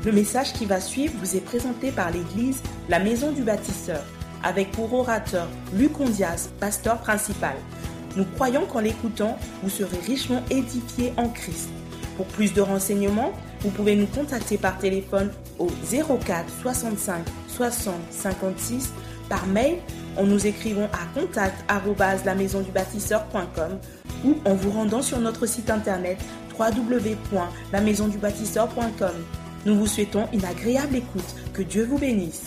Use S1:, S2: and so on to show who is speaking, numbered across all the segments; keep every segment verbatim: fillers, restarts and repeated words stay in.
S1: Le message qui va suivre vous est présenté par l'église La Maison du Bâtisseur, avec pour orateur Luc Ondias, pasteur principal. Nous croyons qu'en l'écoutant, vous serez richement édifiés en Christ. Pour plus de renseignements, vous pouvez nous contacter par téléphone au zéro quatre soixante-cinq soixante cinquante-six, par mail en nous écrivant à contact arobase la maison du bâtisseur point com ou en vous rendant sur notre site internet w w w point la maison du bâtisseur point com. Nous vous souhaitons une agréable écoute. Que Dieu vous bénisse.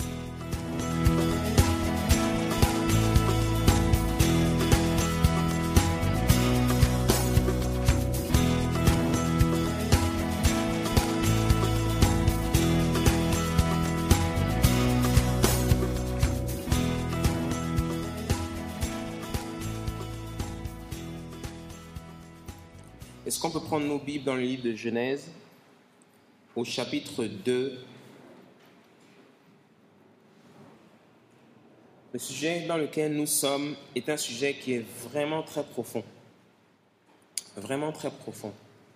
S2: Est-ce qu'on peut prendre nos Bibles dans le livre de Genèse, au chapitre deux? Le sujet dans lequel nous sommes est un sujet qui est vraiment très profond. Vraiment très profond.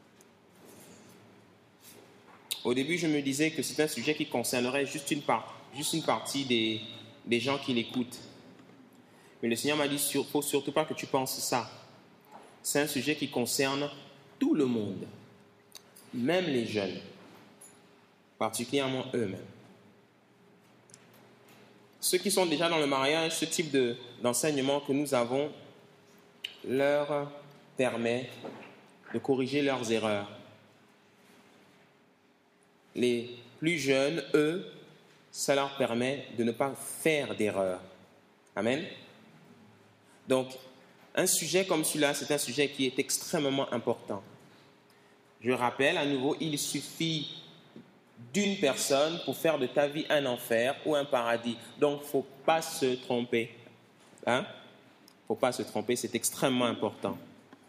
S2: Au début, je me disais que c'est un sujet qui concernerait juste une, part, juste une partie des, des gens qui l'écoutent. Mais le Seigneur m'a dit, il ne faut surtout pas que tu penses ça. C'est un sujet qui concerne tout le monde, même les jeunes, particulièrement eux-mêmes. Ceux qui sont déjà dans le mariage, ce type de, d'enseignement que nous avons leur permet de corriger leurs erreurs. Les plus jeunes, eux, ça leur permet de ne pas faire d'erreurs. Amen. Donc, un sujet comme celui-là, c'est un sujet qui est extrêmement important. Je rappelle à nouveau, il suffit d'une personne pour faire de ta vie un enfer ou un paradis. Donc, il ne faut pas se tromper. Hein? Il ne faut pas se tromper, c'est extrêmement important.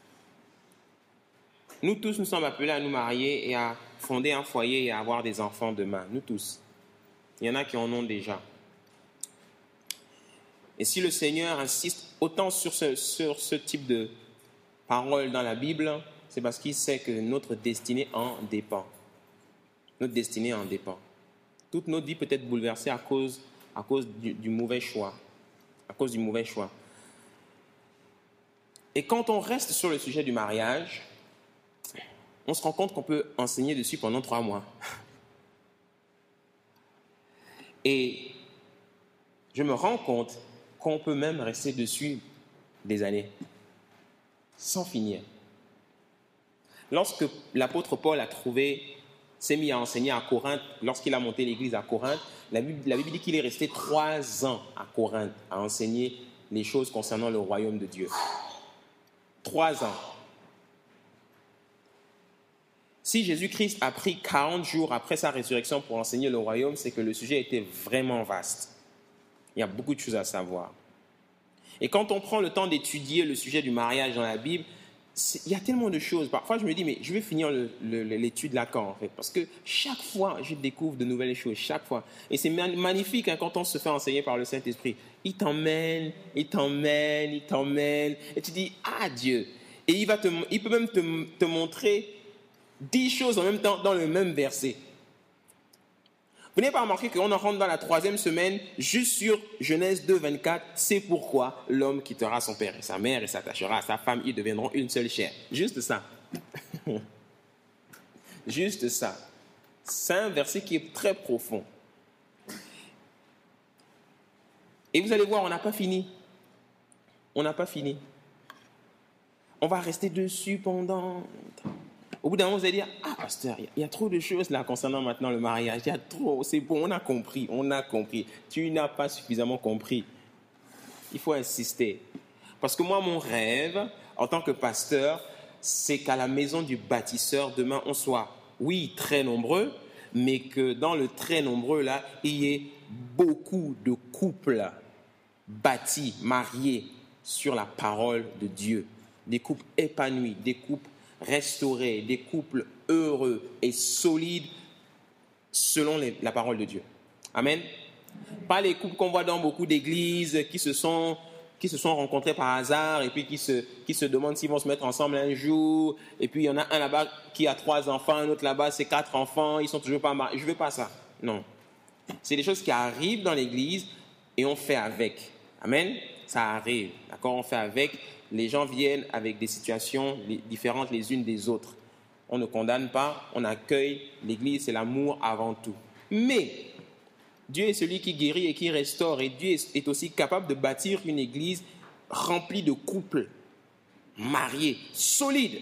S2: Nous tous, nous sommes appelés à nous marier et à fonder un foyer et à avoir des enfants demain. Nous tous. Il y en a qui en ont déjà. Et si le Seigneur insiste autant sur ce, sur ce type de paroles dans la Bible, c'est parce qu'il sait que notre destinée en dépend. Notre destinée en dépend. Toute notre vie peut être bouleversée à cause, à cause du, du mauvais choix. À cause du mauvais choix. Et quand on reste sur le sujet du mariage, on se rend compte qu'on peut enseigner dessus pendant trois mois. Et je me rends compte qu'on peut même rester dessus des années, sans finir. Lorsque l'apôtre Paul a trouvé, s'est mis à enseigner à Corinthe, lorsqu'il a monté l'église à Corinthe, la Bible, la Bible dit qu'il est resté trois ans à Corinthe à enseigner les choses concernant le royaume de Dieu. Trois ans. Si Jésus-Christ a pris quarante jours après sa résurrection pour enseigner le royaume, c'est que le sujet était vraiment vaste. Il y a beaucoup de choses à savoir. Et quand on prend le temps d'étudier le sujet du mariage dans la Bible, il y a tellement de choses. Parfois, je me dis, mais je vais finir le, le, l'étude là quand, en fait? Parce que chaque fois, je découvre de nouvelles choses, chaque fois. Et c'est magnifique hein, quand on se fait enseigner par le Saint-Esprit. Il t'emmène, il t'emmène, il t'emmène. Et tu dis, ah Dieu. Et il, va te, il peut même te, te montrer dix choses en même temps dans le même verset. Vous n'avez pas remarqué qu'on en rentre dans la troisième semaine, juste sur Genèse deux, vingt-quatre, c'est pourquoi l'homme quittera son père et sa mère et s'attachera à sa femme, ils deviendront une seule chair. Juste ça. Juste ça. C'est un verset qui est très profond. Et vous allez voir, on n'a pas fini. On n'a pas fini. On va rester dessus pendant... Au bout d'un moment, vous allez dire, ah pasteur, il y a trop de choses là concernant maintenant le mariage. Il y a trop, c'est bon, on a compris, on a compris. Tu n'as pas suffisamment compris. Il faut insister. Parce que moi, mon rêve, en tant que pasteur, c'est qu'à la maison du bâtisseur, demain, on soit, oui, très nombreux, mais que dans le très nombreux là, il y ait beaucoup de couples bâtis, mariés sur la parole de Dieu. Des couples épanouis, des couples restaurés, des couples heureux et solides selon les, la parole de Dieu. Amen. Pas les couples qu'on voit dans beaucoup d'églises qui se sont qui se sont rencontrés par hasard et puis qui se, qui se demandent s'ils vont se mettre ensemble un jour. Et puis il y en a un là-bas qui a trois enfants, un autre là-bas c'est quatre enfants, ils sont toujours pas mariés. Je ne veux pas ça. Non. C'est des choses qui arrivent dans l'église et on fait avec. Amen. Ça arrive. D'accord? On fait avec. Les gens viennent avec des situations différentes les unes des autres. On ne condamne pas, on accueille. L'église, c'est l'amour avant tout. Mais Dieu est celui qui guérit et qui restaure. Et Dieu est aussi capable de bâtir une église remplie de couples mariés, solides.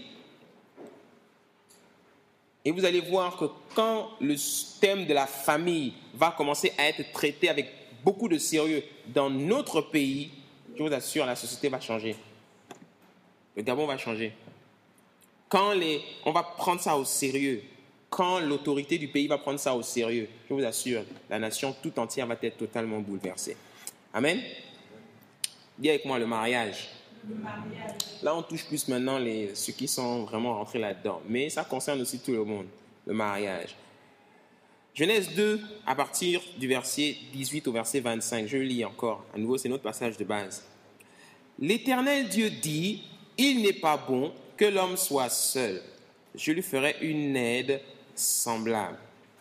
S2: Et vous allez voir que quand le thème de la famille va commencer à être traité avec beaucoup de sérieux dans notre pays, je vous assure, la société va changer. Le Gabon va changer. Quand les, on va prendre ça au sérieux, quand l'autorité du pays va prendre ça au sérieux, je vous assure, la nation tout entière va être totalement bouleversée. Amen. Dis avec moi le mariage. Le mariage. Là, on touche plus maintenant les, ceux qui sont vraiment rentrés là-dedans. Mais ça concerne aussi tout le monde, le mariage. Genèse deux, à partir du verset dix-huit au verset vingt-cinq. Je lis encore. À nouveau, c'est notre passage de base. L'Éternel Dieu dit, « Il n'est pas bon que l'homme soit seul. Je lui ferai une aide semblable. »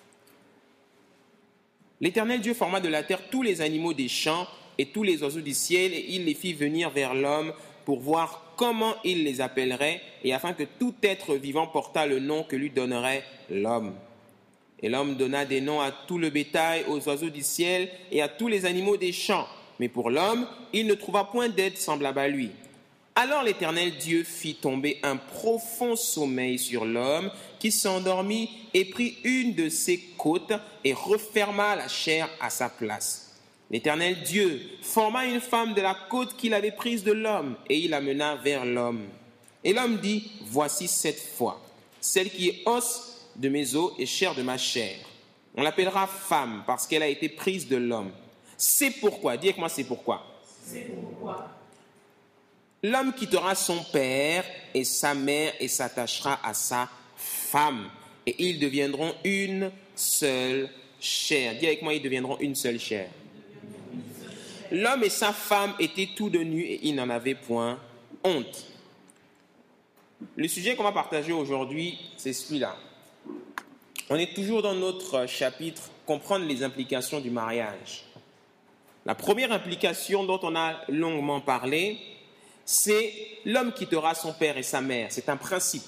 S2: L'Éternel Dieu forma de la terre tous les animaux des champs et tous les oiseaux du ciel, et il les fit venir vers l'homme pour voir comment il les appellerait, et afin que tout être vivant portât le nom que lui donnerait l'homme. Et l'homme donna des noms à tout le bétail, aux oiseaux du ciel et à tous les animaux des champs. Mais pour l'homme, il ne trouva point d'aide semblable à lui. Alors l'Éternel Dieu fit tomber un profond sommeil sur l'homme, qui s'endormit et prit une de ses côtes et referma la chair à sa place. L'Éternel Dieu forma une femme de la côte qu'il avait prise de l'homme, et il l'amena vers l'homme. Et l'homme dit, « Voici cette fois, celle qui est os de mes os et chair de ma chair. On l'appellera femme, parce qu'elle a été prise de l'homme. C'est pourquoi, dis avec moi, c'est pourquoi. C'est pourquoi. L'homme quittera son père et sa mère et s'attachera à sa femme, et ils deviendront une seule chair. Dis avec moi, ils deviendront une seule chair. L'homme et sa femme étaient tous de nus et ils n'en avaient point honte. Le sujet qu'on va partager aujourd'hui, c'est celui-là. On est toujours dans notre chapitre « Comprendre les implications du mariage ». La première implication dont on a longuement parlé, c'est l'homme quittera son père et sa mère. C'est un principe.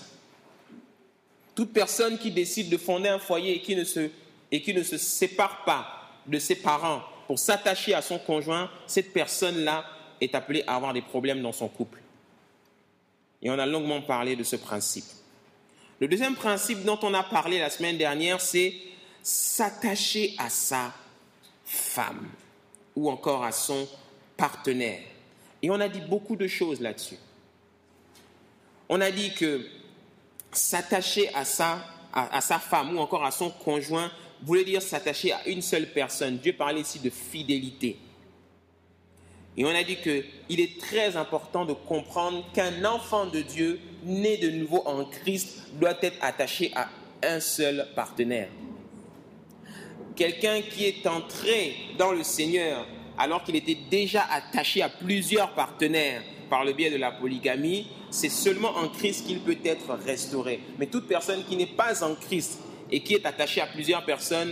S2: Toute personne qui décide de fonder un foyer et qui ne se, et qui ne se sépare pas de ses parents pour s'attacher à son conjoint, cette personne-là est appelée à avoir des problèmes dans son couple. Et on a longuement parlé de ce principe. Le deuxième principe dont on a parlé la semaine dernière, c'est s'attacher à sa femme ou encore à son partenaire. Et on a dit beaucoup de choses là-dessus. On a dit que s'attacher à sa, à, à sa femme ou encore à son conjoint voulait dire s'attacher à une seule personne. Dieu parlait ici de fidélité. Et on a dit qu'il est très important de comprendre qu'un enfant de Dieu, né de nouveau en Christ, doit être attaché à un seul partenaire. Quelqu'un qui est entré dans le Seigneur alors qu'il était déjà attaché à plusieurs partenaires par le biais de la polygamie, c'est seulement en Christ qu'il peut être restauré. Mais toute personne qui n'est pas en Christ et qui est attachée à plusieurs personnes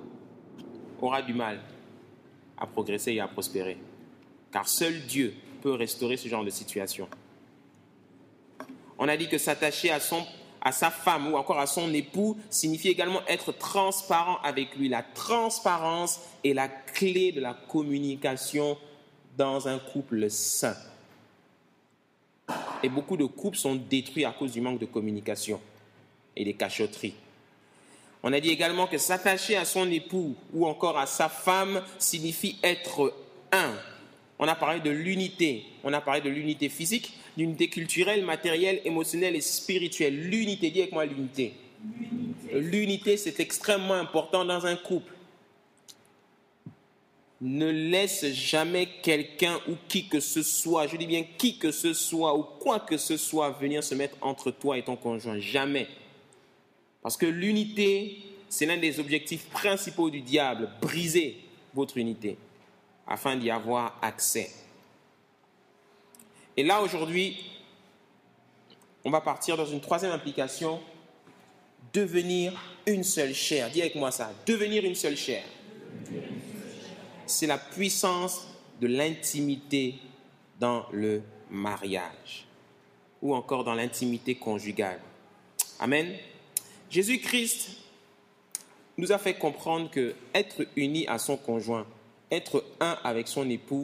S2: aura du mal à progresser et à prospérer. Car seul Dieu peut restaurer ce genre de situation. On a dit que s'attacher à, son, à sa femme ou encore à son époux signifie également être transparent avec lui. La transparence est la clé de la communication dans un couple sain. Et beaucoup de couples sont détruits à cause du manque de communication et des cachotteries. On a dit également que s'attacher à son époux ou encore à sa femme signifie être un. On a parlé de l'unité. On a parlé de l'unité physique, l'unité culturelle, matérielle, émotionnelle et spirituelle. L'unité, dis avec moi l'unité. L'unité, l'unité c'est extrêmement important dans un couple. Ne laisse jamais quelqu'un ou qui que ce soit, je dis bien qui que ce soit ou quoi que ce soit, venir se mettre entre toi et ton conjoint. Jamais. Parce que l'unité, c'est l'un des objectifs principaux du diable, briser votre unité, afin d'y avoir accès. Et là, aujourd'hui, on va partir dans une troisième implication, devenir une seule chair. Dis avec moi ça, devenir une seule chair. C'est la puissance de l'intimité dans le mariage ou encore dans l'intimité conjugale. Amen. Jésus-Christ nous a fait comprendre que être uni à son conjoint, être un avec son époux,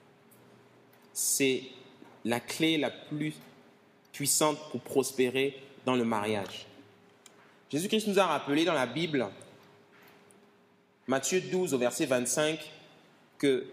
S2: c'est la clé la plus puissante pour prospérer dans le mariage. Jésus-Christ nous a rappelé dans la Bible, Matthieu douze au verset vingt-cinq, que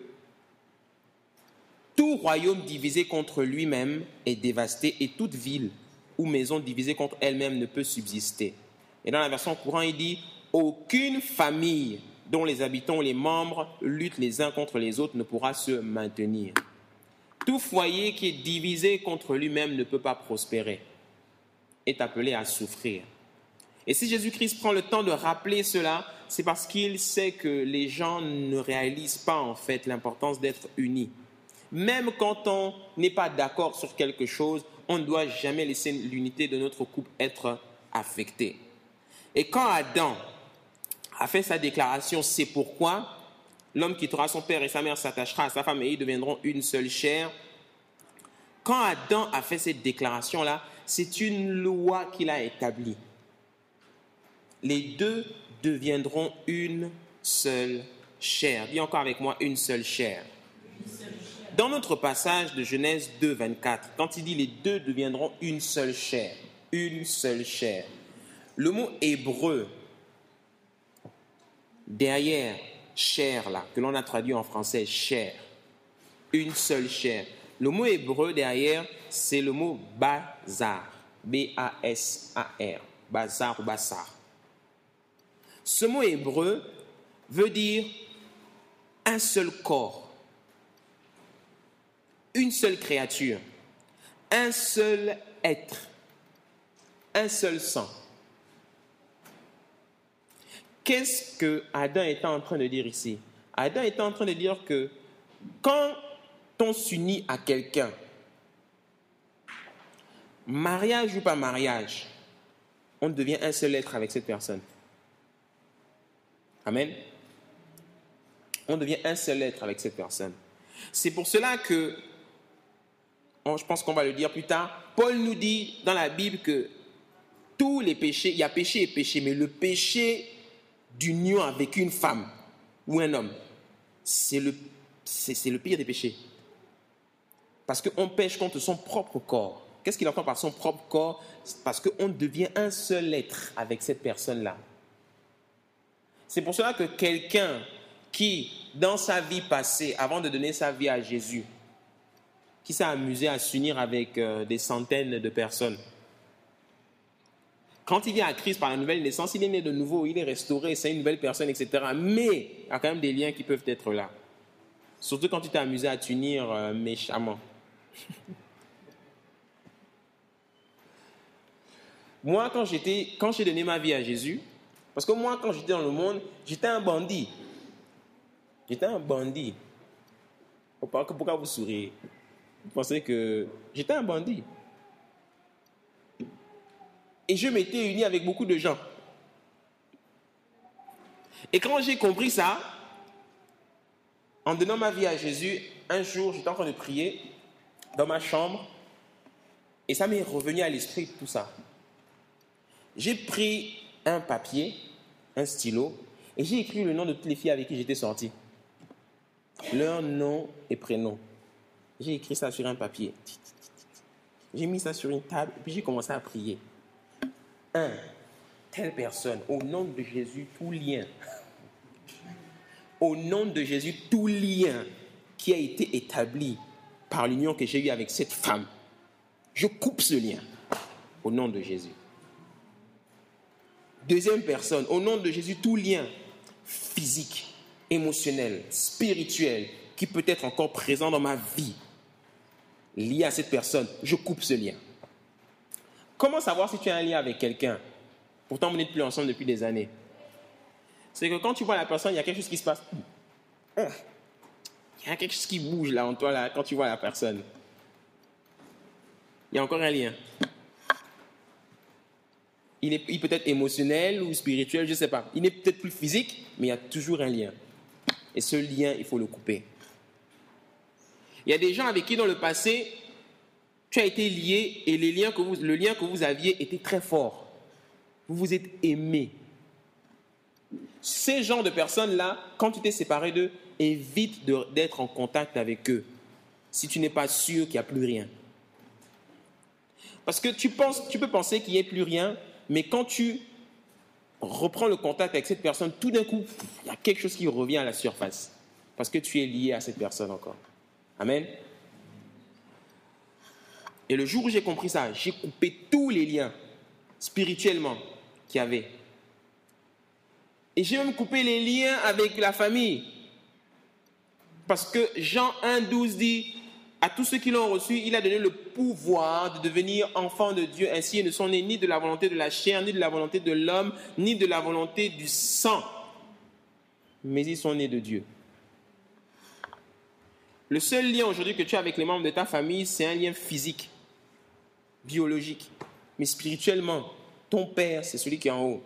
S2: tout royaume divisé contre lui-même est dévasté et toute ville ou maison divisée contre elle-même ne peut subsister. Et dans la version courante, il dit « Aucune famille dont les habitants ou les membres luttent les uns contre les autres ne pourra se maintenir. Tout foyer qui est divisé contre lui-même ne peut pas prospérer, est appelé à souffrir. » Et si Jésus-Christ prend le temps de rappeler cela, c'est parce qu'il sait que les gens ne réalisent pas en fait l'importance d'être unis. Même quand on n'est pas d'accord sur quelque chose, on ne doit jamais laisser l'unité de notre couple être affectée. Et quand Adam a fait sa déclaration, c'est pourquoi l'homme quittera son père et sa mère, s'attachera à sa femme et ils deviendront une seule chair. Quand Adam a fait cette déclaration-là, c'est une loi qu'il a établie. Les deux deviendront une seule chair. Dis encore avec moi, une seule chair. Dans notre passage de Genèse deux, vingt-quatre, quand il dit les deux deviendront une seule chair, une seule chair, le mot hébreu derrière chair là, que l'on a traduit en français chair, une seule chair, le mot hébreu derrière, c'est le mot bazar, B A S A R, bazar ou bassar. Ce mot hébreu veut dire un seul corps, une seule créature, un seul être, un seul sang. Qu'est-ce que Adam était en train de dire ici? Adam était en train de dire que quand on s'unit à quelqu'un, mariage ou pas mariage, on devient un seul être avec cette personne. Amen. On devient un seul être avec cette personne. C'est pour cela que, je pense qu'on va le dire plus tard, Paul nous dit dans la Bible que tous les péchés, il y a péché et péché, mais le péché d'union avec une femme ou un homme, c'est le, c'est, c'est le pire des péchés. Parce qu'on pêche contre son propre corps. Qu'est-ce qu'il entend par son propre corps? Parce qu'on devient un seul être avec cette personne-là. C'est pour cela que quelqu'un qui, dans sa vie passée, avant de donner sa vie à Jésus, qui s'est amusé à s'unir avec euh, des centaines de personnes, quand il vient à Christ par la nouvelle naissance, il est né de nouveau, il est restauré, c'est une nouvelle personne, et cetera. Mais il y a quand même des liens qui peuvent être là. Surtout quand tu t'es amusé à t'unir euh, méchamment. Moi, quand, j'étais, quand j'ai donné ma vie à Jésus, parce que moi, quand j'étais dans le monde, j'étais un bandit. J'étais un bandit. Pourquoi vous souriez? Vous pensez que j'étais un bandit. Et je m'étais uni avec beaucoup de gens. Et quand j'ai compris ça, en donnant ma vie à Jésus, un jour, j'étais en train de prier dans ma chambre, et ça m'est revenu à l'esprit tout ça. J'ai pris un papier, un stylo, et j'ai écrit le nom de toutes les filles avec qui j'étais sorti. Leur nom et prénom. J'ai écrit ça sur un papier. J'ai mis ça sur une table, et puis j'ai commencé à prier. Un, telle personne, au nom de Jésus, tout lien. Au nom de Jésus, tout lien qui a été établi par l'union que j'ai eue avec cette femme, je coupe ce lien. Au nom de Jésus. Deuxième personne, au nom de Jésus, tout lien physique, émotionnel, spirituel, qui peut être encore présent dans ma vie, lié à cette personne, je coupe ce lien. Comment savoir si tu as un lien avec quelqu'un? Pourtant, vous n'êtes plus ensemble depuis des années. C'est que quand tu vois la personne, il y a quelque chose qui se passe. Il y a quelque chose qui bouge là en toi là, quand tu vois la personne. il y a encore un lien. Il, est, il peut être émotionnel ou spirituel, je ne sais pas. Il n'est peut-être plus physique, mais il y a toujours un lien. Et ce lien, il faut le couper. Il y a des gens avec qui, dans le passé, tu as été lié et les liens que vous, le lien que vous aviez était très fort. Vous vous êtes aimés. Ces genres de personnes-là, quand tu t'es séparé d'eux, évite de, d'être en contact avec eux si tu n'es pas sûr qu'il n'y a plus rien. Parce que tu, penses, tu peux penser qu'il n'y ait plus rien, mais quand tu reprends le contact avec cette personne, tout d'un coup, il y a quelque chose qui revient à la surface. Parce que tu es lié à cette personne encore. Amen. Et le jour où j'ai compris ça, j'ai coupé tous les liens spirituellement qu'il y avait. Et j'ai même coupé les liens avec la famille. Parce que Jean un douze dit, à tous ceux qui l'ont reçu, il a donné le pouvoir de devenir enfants de Dieu. Ainsi, ils ne sont nés ni de la volonté de la chair, ni de la volonté de l'homme, ni de la volonté du sang. Mais ils sont nés de Dieu. Le seul lien aujourd'hui que tu as avec les membres de ta famille, c'est un lien physique, biologique. Mais spirituellement, ton père, c'est celui qui est en haut.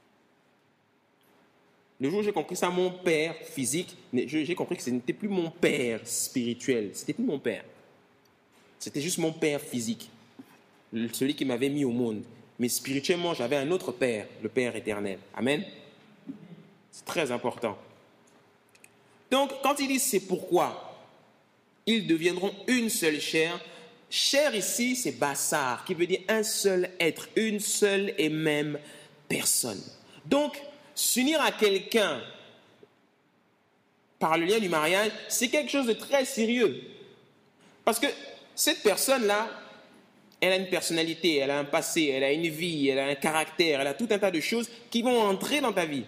S2: Le jour où j'ai compris ça, mon père physique, j'ai compris que ce n'était plus mon père spirituel, ce n'était plus mon père. C'était juste mon père physique, celui qui m'avait mis au monde. Mais spirituellement, j'avais un autre père, le Père éternel. Amen. C'est très important. Donc, quand il dit c'est pourquoi, ils deviendront une seule chair. Chair ici, c'est bassar, qui veut dire un seul être, une seule et même personne. Donc, s'unir à quelqu'un par le lien du mariage, c'est quelque chose de très sérieux. Parce que cette personne-là, elle a une personnalité, elle a un passé, elle a une vie, elle a un caractère, elle a tout un tas de choses qui vont entrer dans ta vie.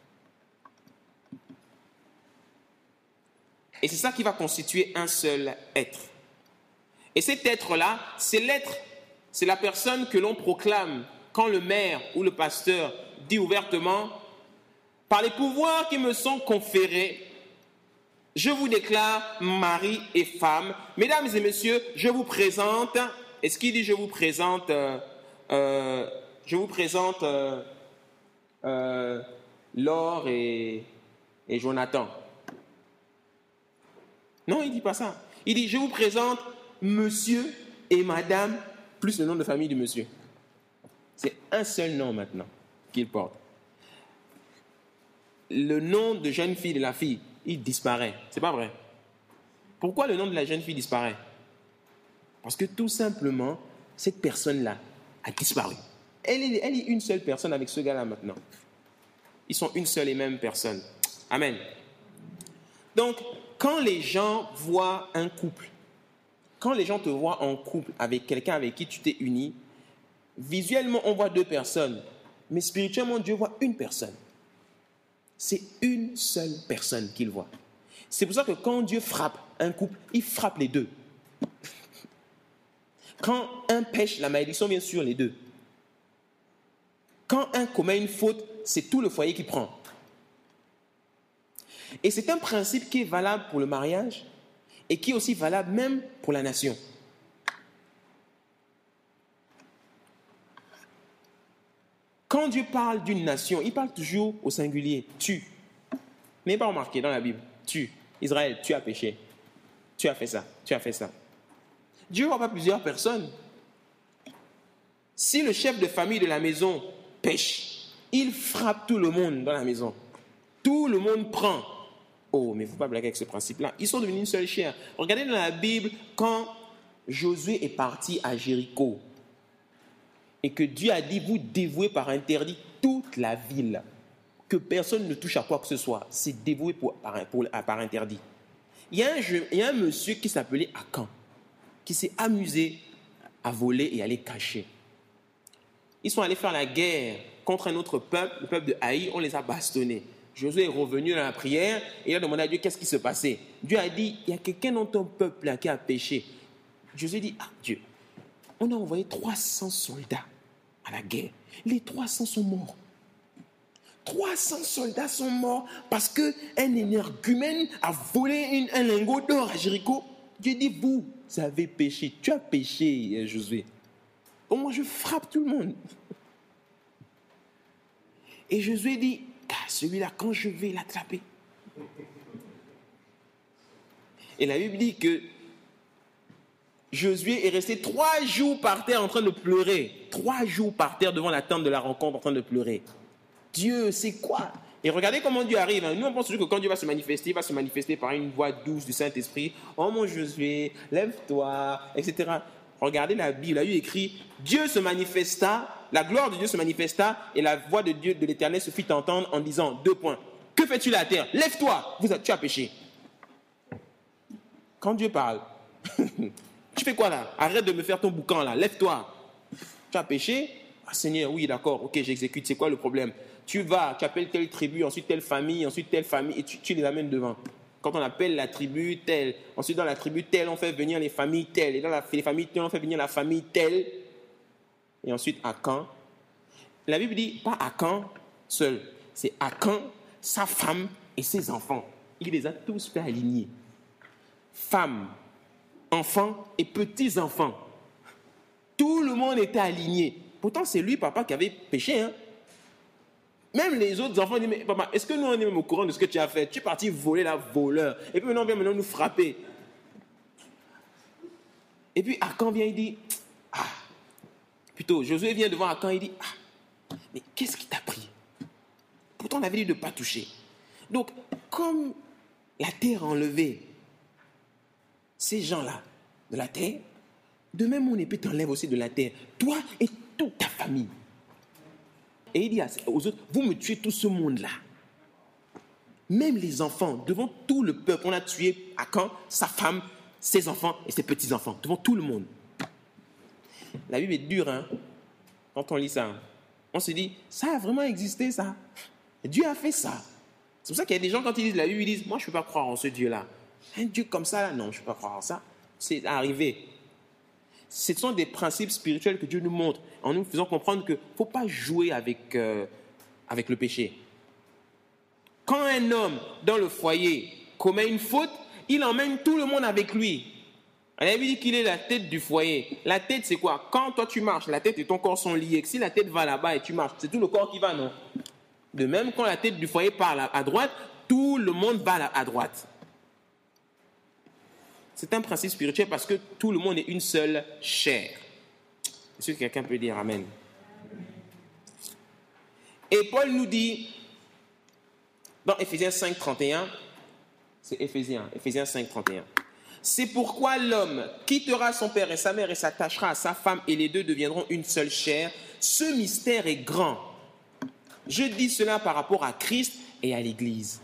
S2: Et c'est ça qui va constituer un seul être. Et cet être-là, c'est l'être, c'est la personne que l'on proclame quand le maire ou le pasteur dit ouvertement: par les pouvoirs qui me sont conférés, je vous déclare mari et femme. Mesdames et messieurs, je vous présente, est-ce qu'il dit je vous présente, euh, euh, je vous présente euh, euh, Laure et, et Jonathan. Non, il ne dit pas ça. Il dit je vous présente monsieur et madame, plus le nom de famille du monsieur. C'est un seul nom maintenant qu'il porte. Le nom de jeune fille de la fille, il disparaît. C'est pas vrai. Pourquoi le nom de la jeune fille disparaît? Parce que tout simplement, cette personne-là a disparu. Elle est, elle est une seule personne avec ce gars-là maintenant. Ils sont une seule et même personne. Amen. Donc, quand les gens voient un couple, quand les gens te voient en couple avec quelqu'un avec qui tu t'es uni, visuellement, on voit deux personnes. Mais spirituellement, Dieu voit une personne. C'est une seule personne qu'il voit. C'est pour ça que quand Dieu frappe un couple, il frappe les deux. Quand un pêche, la malédiction vient sur les deux. Quand un commet une faute, c'est tout le foyer qui prend. Et c'est un principe qui est valable pour le mariage et qui est aussi valable même pour la nation. Quand Dieu parle d'une nation, il parle toujours au singulier. Tu. N'est pas remarqué dans la Bible. Tu. Israël, tu as péché. Tu as fait ça. Tu as fait ça. Dieu ne voit pas plusieurs personnes. Si le chef de famille de la maison pêche, il frappe tout le monde dans la maison. Tout le monde prend. Oh, mais il ne faut pas blaguer avec ce principe-là. Ils sont devenus une seule chair. Regardez dans la Bible, quand Josué est parti à Jéricho, et que Dieu a dit, vous dévouez par interdit toute la ville, que personne ne touche à quoi que ce soit. C'est dévoué pour, par, pour, par interdit. Il y, a un, il y a un monsieur qui s'appelait Akan, qui s'est amusé à voler et à les cacher. Ils sont allés faire la guerre contre un autre peuple, le peuple de Haï, on les a bastonnés. Josué est revenu dans la prière et il a demandé à Dieu qu'est-ce qui se passait. Dieu a dit, il y a quelqu'un dans ton peuple là qui a péché. Josué dit, ah Dieu, on a envoyé trois cents soldats à la guerre. Les trois cents sont morts. trois cents soldats sont morts parce qu'un énergumène a volé une, un lingot d'or à Jéricho. Dieu dit, vous, avez péché. Tu as péché, Josué. Oh, moi, je frappe tout le monde. Et Josué dit, ah, celui-là, quand je vais l'attraper. Et la Bible dit que Josué est resté trois jours par terre en train de pleurer. Trois jours par terre devant la tente de la rencontre en train de pleurer. Dieu, c'est quoi? Et regardez comment Dieu arrive. Nous, on pense toujours que quand Dieu va se manifester, il va se manifester par une voix douce du Saint-Esprit. Oh mon Josué, lève-toi, et cetera. Regardez la Bible, là, il écrit, Dieu se manifesta, la gloire de Dieu se manifesta, et la voix de Dieu, de l'Éternel, se fit entendre en disant, deux points. Que fais-tu la terre? Lève-toi, vous, tu as péché. Quand Dieu parle, tu fais quoi là? Arrête de me faire ton boucan là, lève-toi. Tu as péché? Ah Seigneur, oui, d'accord, ok, j'exécute, c'est quoi le problème? Tu vas, tu appelles telle tribu, ensuite telle famille, ensuite telle famille, et tu, tu les amènes devant. Quand on appelle la tribu telle, ensuite dans la tribu telle, on fait venir les familles telles, et dans la, les familles telles, on fait venir la famille telle, et ensuite Akan. La Bible dit, pas Akan seul, c'est Akan, sa femme et ses enfants. Il les a tous fait aligner. Femmes, enfants et petits-enfants. Tout le monde était aligné. Pourtant, c'est lui, papa, qui avait péché, hein. Même les autres enfants disent, mais papa, est-ce que nous on est même au courant de ce que tu as fait? Tu es parti voler la voleur. Et puis maintenant, on vient maintenant nous frapper. Et puis Akan vient, il dit, ah, plutôt, Josué vient devant Akan, il dit, ah, mais qu'est-ce qui t'a pris? Pourtant, on avait dit de ne pas toucher. Donc, comme la terre a enlevé ces gens-là de la terre, de même mon épée t'enlève aussi de la terre, toi et toute ta famille. Et il dit aux autres, vous me tuez tout ce monde-là. Même les enfants, devant tout le peuple, on a tué Akan, sa femme, ses enfants et ses petits-enfants, devant tout le monde. La Bible est dure, hein, quand on lit ça. On se dit, ça a vraiment existé, ça. Dieu a fait ça. C'est pour ça qu'il y a des gens, quand ils lisent la Bible, ils disent, moi, je ne peux pas croire en ce Dieu-là. Un Dieu comme ça, là, non, je ne peux pas croire en ça. C'est arrivé. Ce sont des principes spirituels que Dieu nous montre en nous faisant comprendre qu'il ne faut pas jouer avec, euh, avec le péché. Quand un homme dans le foyer commet une faute, il emmène tout le monde avec lui. On avait dit qu'il est la tête du foyer. La tête, c'est quoi? Quand toi tu marches, la tête et ton corps sont liés. Si la tête va là-bas et tu marches, c'est tout le corps qui va, non? De même, quand la tête du foyer part à droite, tout le monde va à droite. C'est un principe spirituel parce que tout le monde est une seule chair. Est-ce que quelqu'un peut dire Amen? Et Paul nous dit, dans Éphésiens cinq, trente et un, c'est Éphésiens, Éphésiens cinq, trente et un. C'est pourquoi l'homme quittera son père et sa mère et s'attachera à sa femme et les deux deviendront une seule chair. Ce mystère est grand. Je dis cela par rapport à Christ et à l'Église.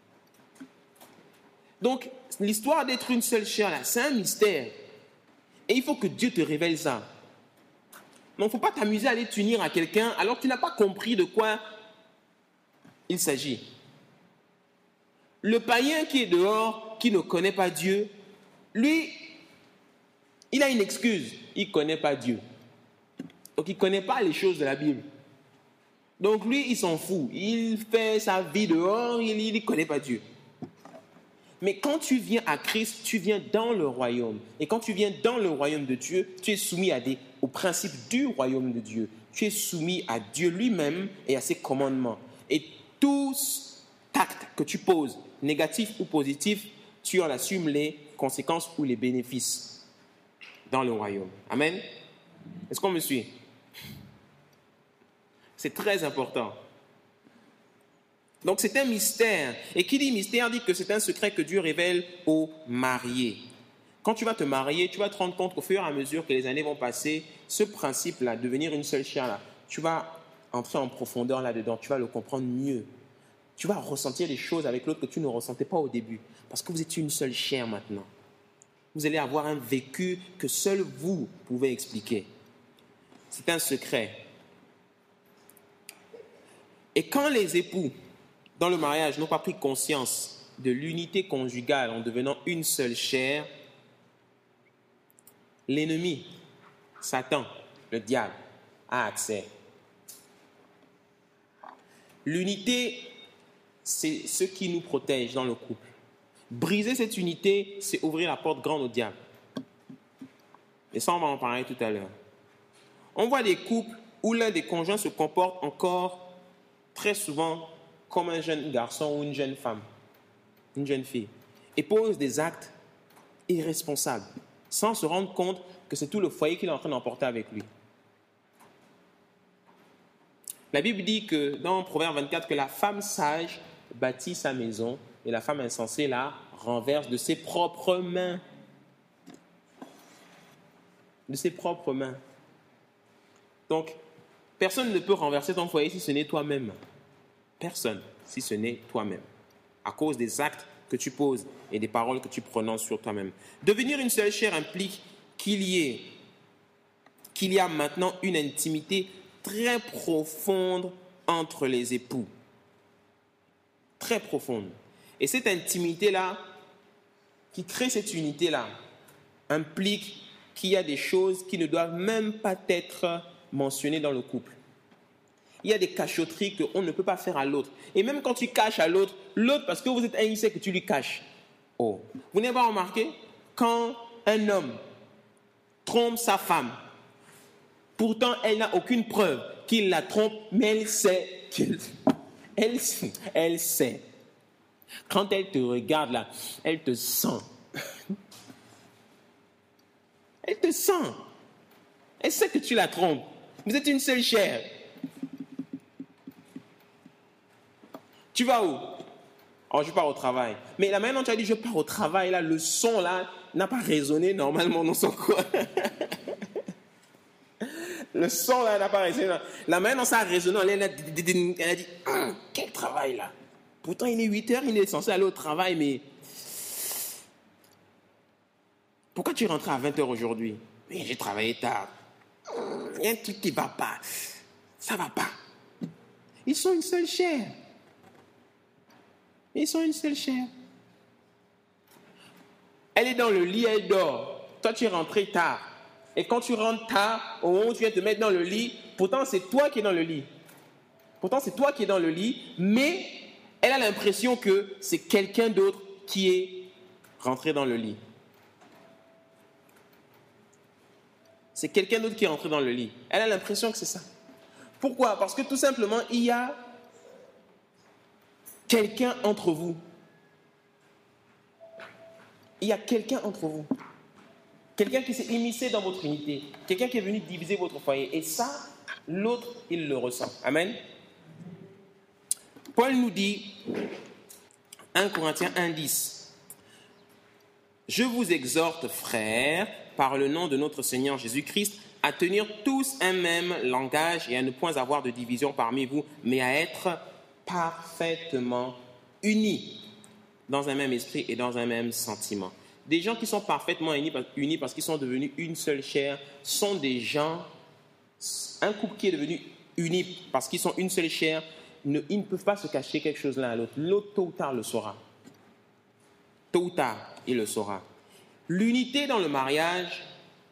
S2: Donc, l'histoire d'être une seule chair, là, c'est un mystère. Et il faut que Dieu te révèle ça. Donc, il ne faut pas t'amuser à aller t'unir à quelqu'un alors que tu n'as pas compris de quoi il s'agit. Le païen qui est dehors, qui ne connaît pas Dieu, lui, il a une excuse. Il ne connaît pas Dieu. Donc, il ne connaît pas les choses de la Bible. Donc, lui, il s'en fout. Il fait sa vie dehors, il ne connaît pas Dieu. Mais quand tu viens à Christ, tu viens dans le royaume. Et quand tu viens dans le royaume de Dieu, tu es soumis à des, aux principes du royaume de Dieu. Tu es soumis à Dieu lui-même et à ses commandements. Et tout acte que tu poses, négatif ou positif, tu en assumes les conséquences ou les bénéfices dans le royaume. Amen. Est-ce qu'on me suit? C'est très important. Donc c'est un mystère. Et qui dit mystère dit que c'est un secret que Dieu révèle aux mariés. Quand tu vas te marier, tu vas te rendre compte qu'au fur et à mesure que les années vont passer, ce principe-là, devenir une seule chair, là, tu vas entrer en profondeur là-dedans, tu vas le comprendre mieux. Tu vas ressentir les choses avec l'autre que tu ne ressentais pas au début. Parce que vous êtes une seule chair maintenant. Vous allez avoir un vécu que seul vous pouvez expliquer. C'est un secret. Et quand les époux, dans le mariage, n'ont pas pris conscience de l'unité conjugale en devenant une seule chair, l'ennemi, Satan, le diable, a accès. L'unité, c'est ce qui nous protège dans le couple. Briser cette unité, c'est ouvrir la porte grande au diable. Et ça, on va en parler tout à l'heure. On voit des couples où l'un des conjoints se comporte encore très souvent comme un jeune garçon ou une jeune femme, une jeune fille, et pose des actes irresponsables, sans se rendre compte que c'est tout le foyer qu'il est en train d'emporter avec lui. La Bible dit que dans Proverbe vingt-quatre que la femme sage bâtit sa maison et la femme insensée la renverse de ses propres mains. De ses propres mains. Donc, personne ne peut renverser ton foyer si ce n'est toi-même. Personne, si ce n'est toi-même. À cause des actes que tu poses et des paroles que tu prononces sur toi-même. Devenir une seule chair implique qu'il y ait, qu'il y a maintenant une intimité très profonde entre les époux. Très profonde. Et cette intimité-là, qui crée cette unité-là, implique qu'il y a des choses qui ne doivent même pas être mentionnées dans le couple. Il y a des cachotteries qu'on ne peut pas faire à l'autre. Et même quand tu caches à l'autre, l'autre, parce que vous êtes un, il sait que tu lui caches. Oh. Vous n'avez pas remarqué? Quand un homme trompe sa femme, pourtant elle n'a aucune preuve qu'il la trompe, mais elle sait qu'il... Elle, elle sait. Quand elle te regarde là, elle te sent. Elle te sent. Elle sait que tu la trompes. Vous êtes une seule chair. Tu vas où? Oh, je pars au travail. Mais la manière dont tu as dit je pars au travail, là, le son là n'a pas résonné normalement dans son corps. Le son là n'a pas résonné. La manière dont ça a résonné, elle a dit, elle a dit ah, quel travail là. Pourtant il est huit heures, il est censé aller au travail, mais pourquoi tu es rentré à vingt heures aujourd'hui? Mais j'ai travaillé tard. Il y a un truc qui ne va pas. Ça ne va pas. Ils sont une seule chair. Ils sont une seule chair. Elle est dans le lit, elle dort. Toi, tu es rentré tard. Et quand tu rentres tard, au moment où tu viens te mettre dans le lit, pourtant c'est toi qui es dans le lit. Pourtant c'est toi qui es dans le lit, mais elle a l'impression que c'est quelqu'un d'autre qui est rentré dans le lit. C'est quelqu'un d'autre qui est rentré dans le lit. Elle a l'impression que c'est ça. Pourquoi? Parce que tout simplement, il y a quelqu'un entre vous. Il y a quelqu'un entre vous. Quelqu'un qui s'est immiscé dans votre unité. Quelqu'un qui est venu diviser votre foyer. Et ça, l'autre, il le ressent. Amen. Paul nous dit, un Corinthiens un dix, « Je vous exhorte, frères, par le nom de notre Seigneur Jésus-Christ, à tenir tous un même langage et à ne point avoir de division parmi vous, mais à être parfaitement unis dans un même esprit et dans un même sentiment. » Des gens qui sont parfaitement unis, unis parce qu'ils sont devenus une seule chair sont des gens, un couple qui est devenu uni parce qu'ils sont une seule chair, ne, ils ne peuvent pas se cacher quelque chose l'un à l'autre. L'autre, tôt ou tard, le saura. Tôt ou tard, il le saura. L'unité dans le mariage,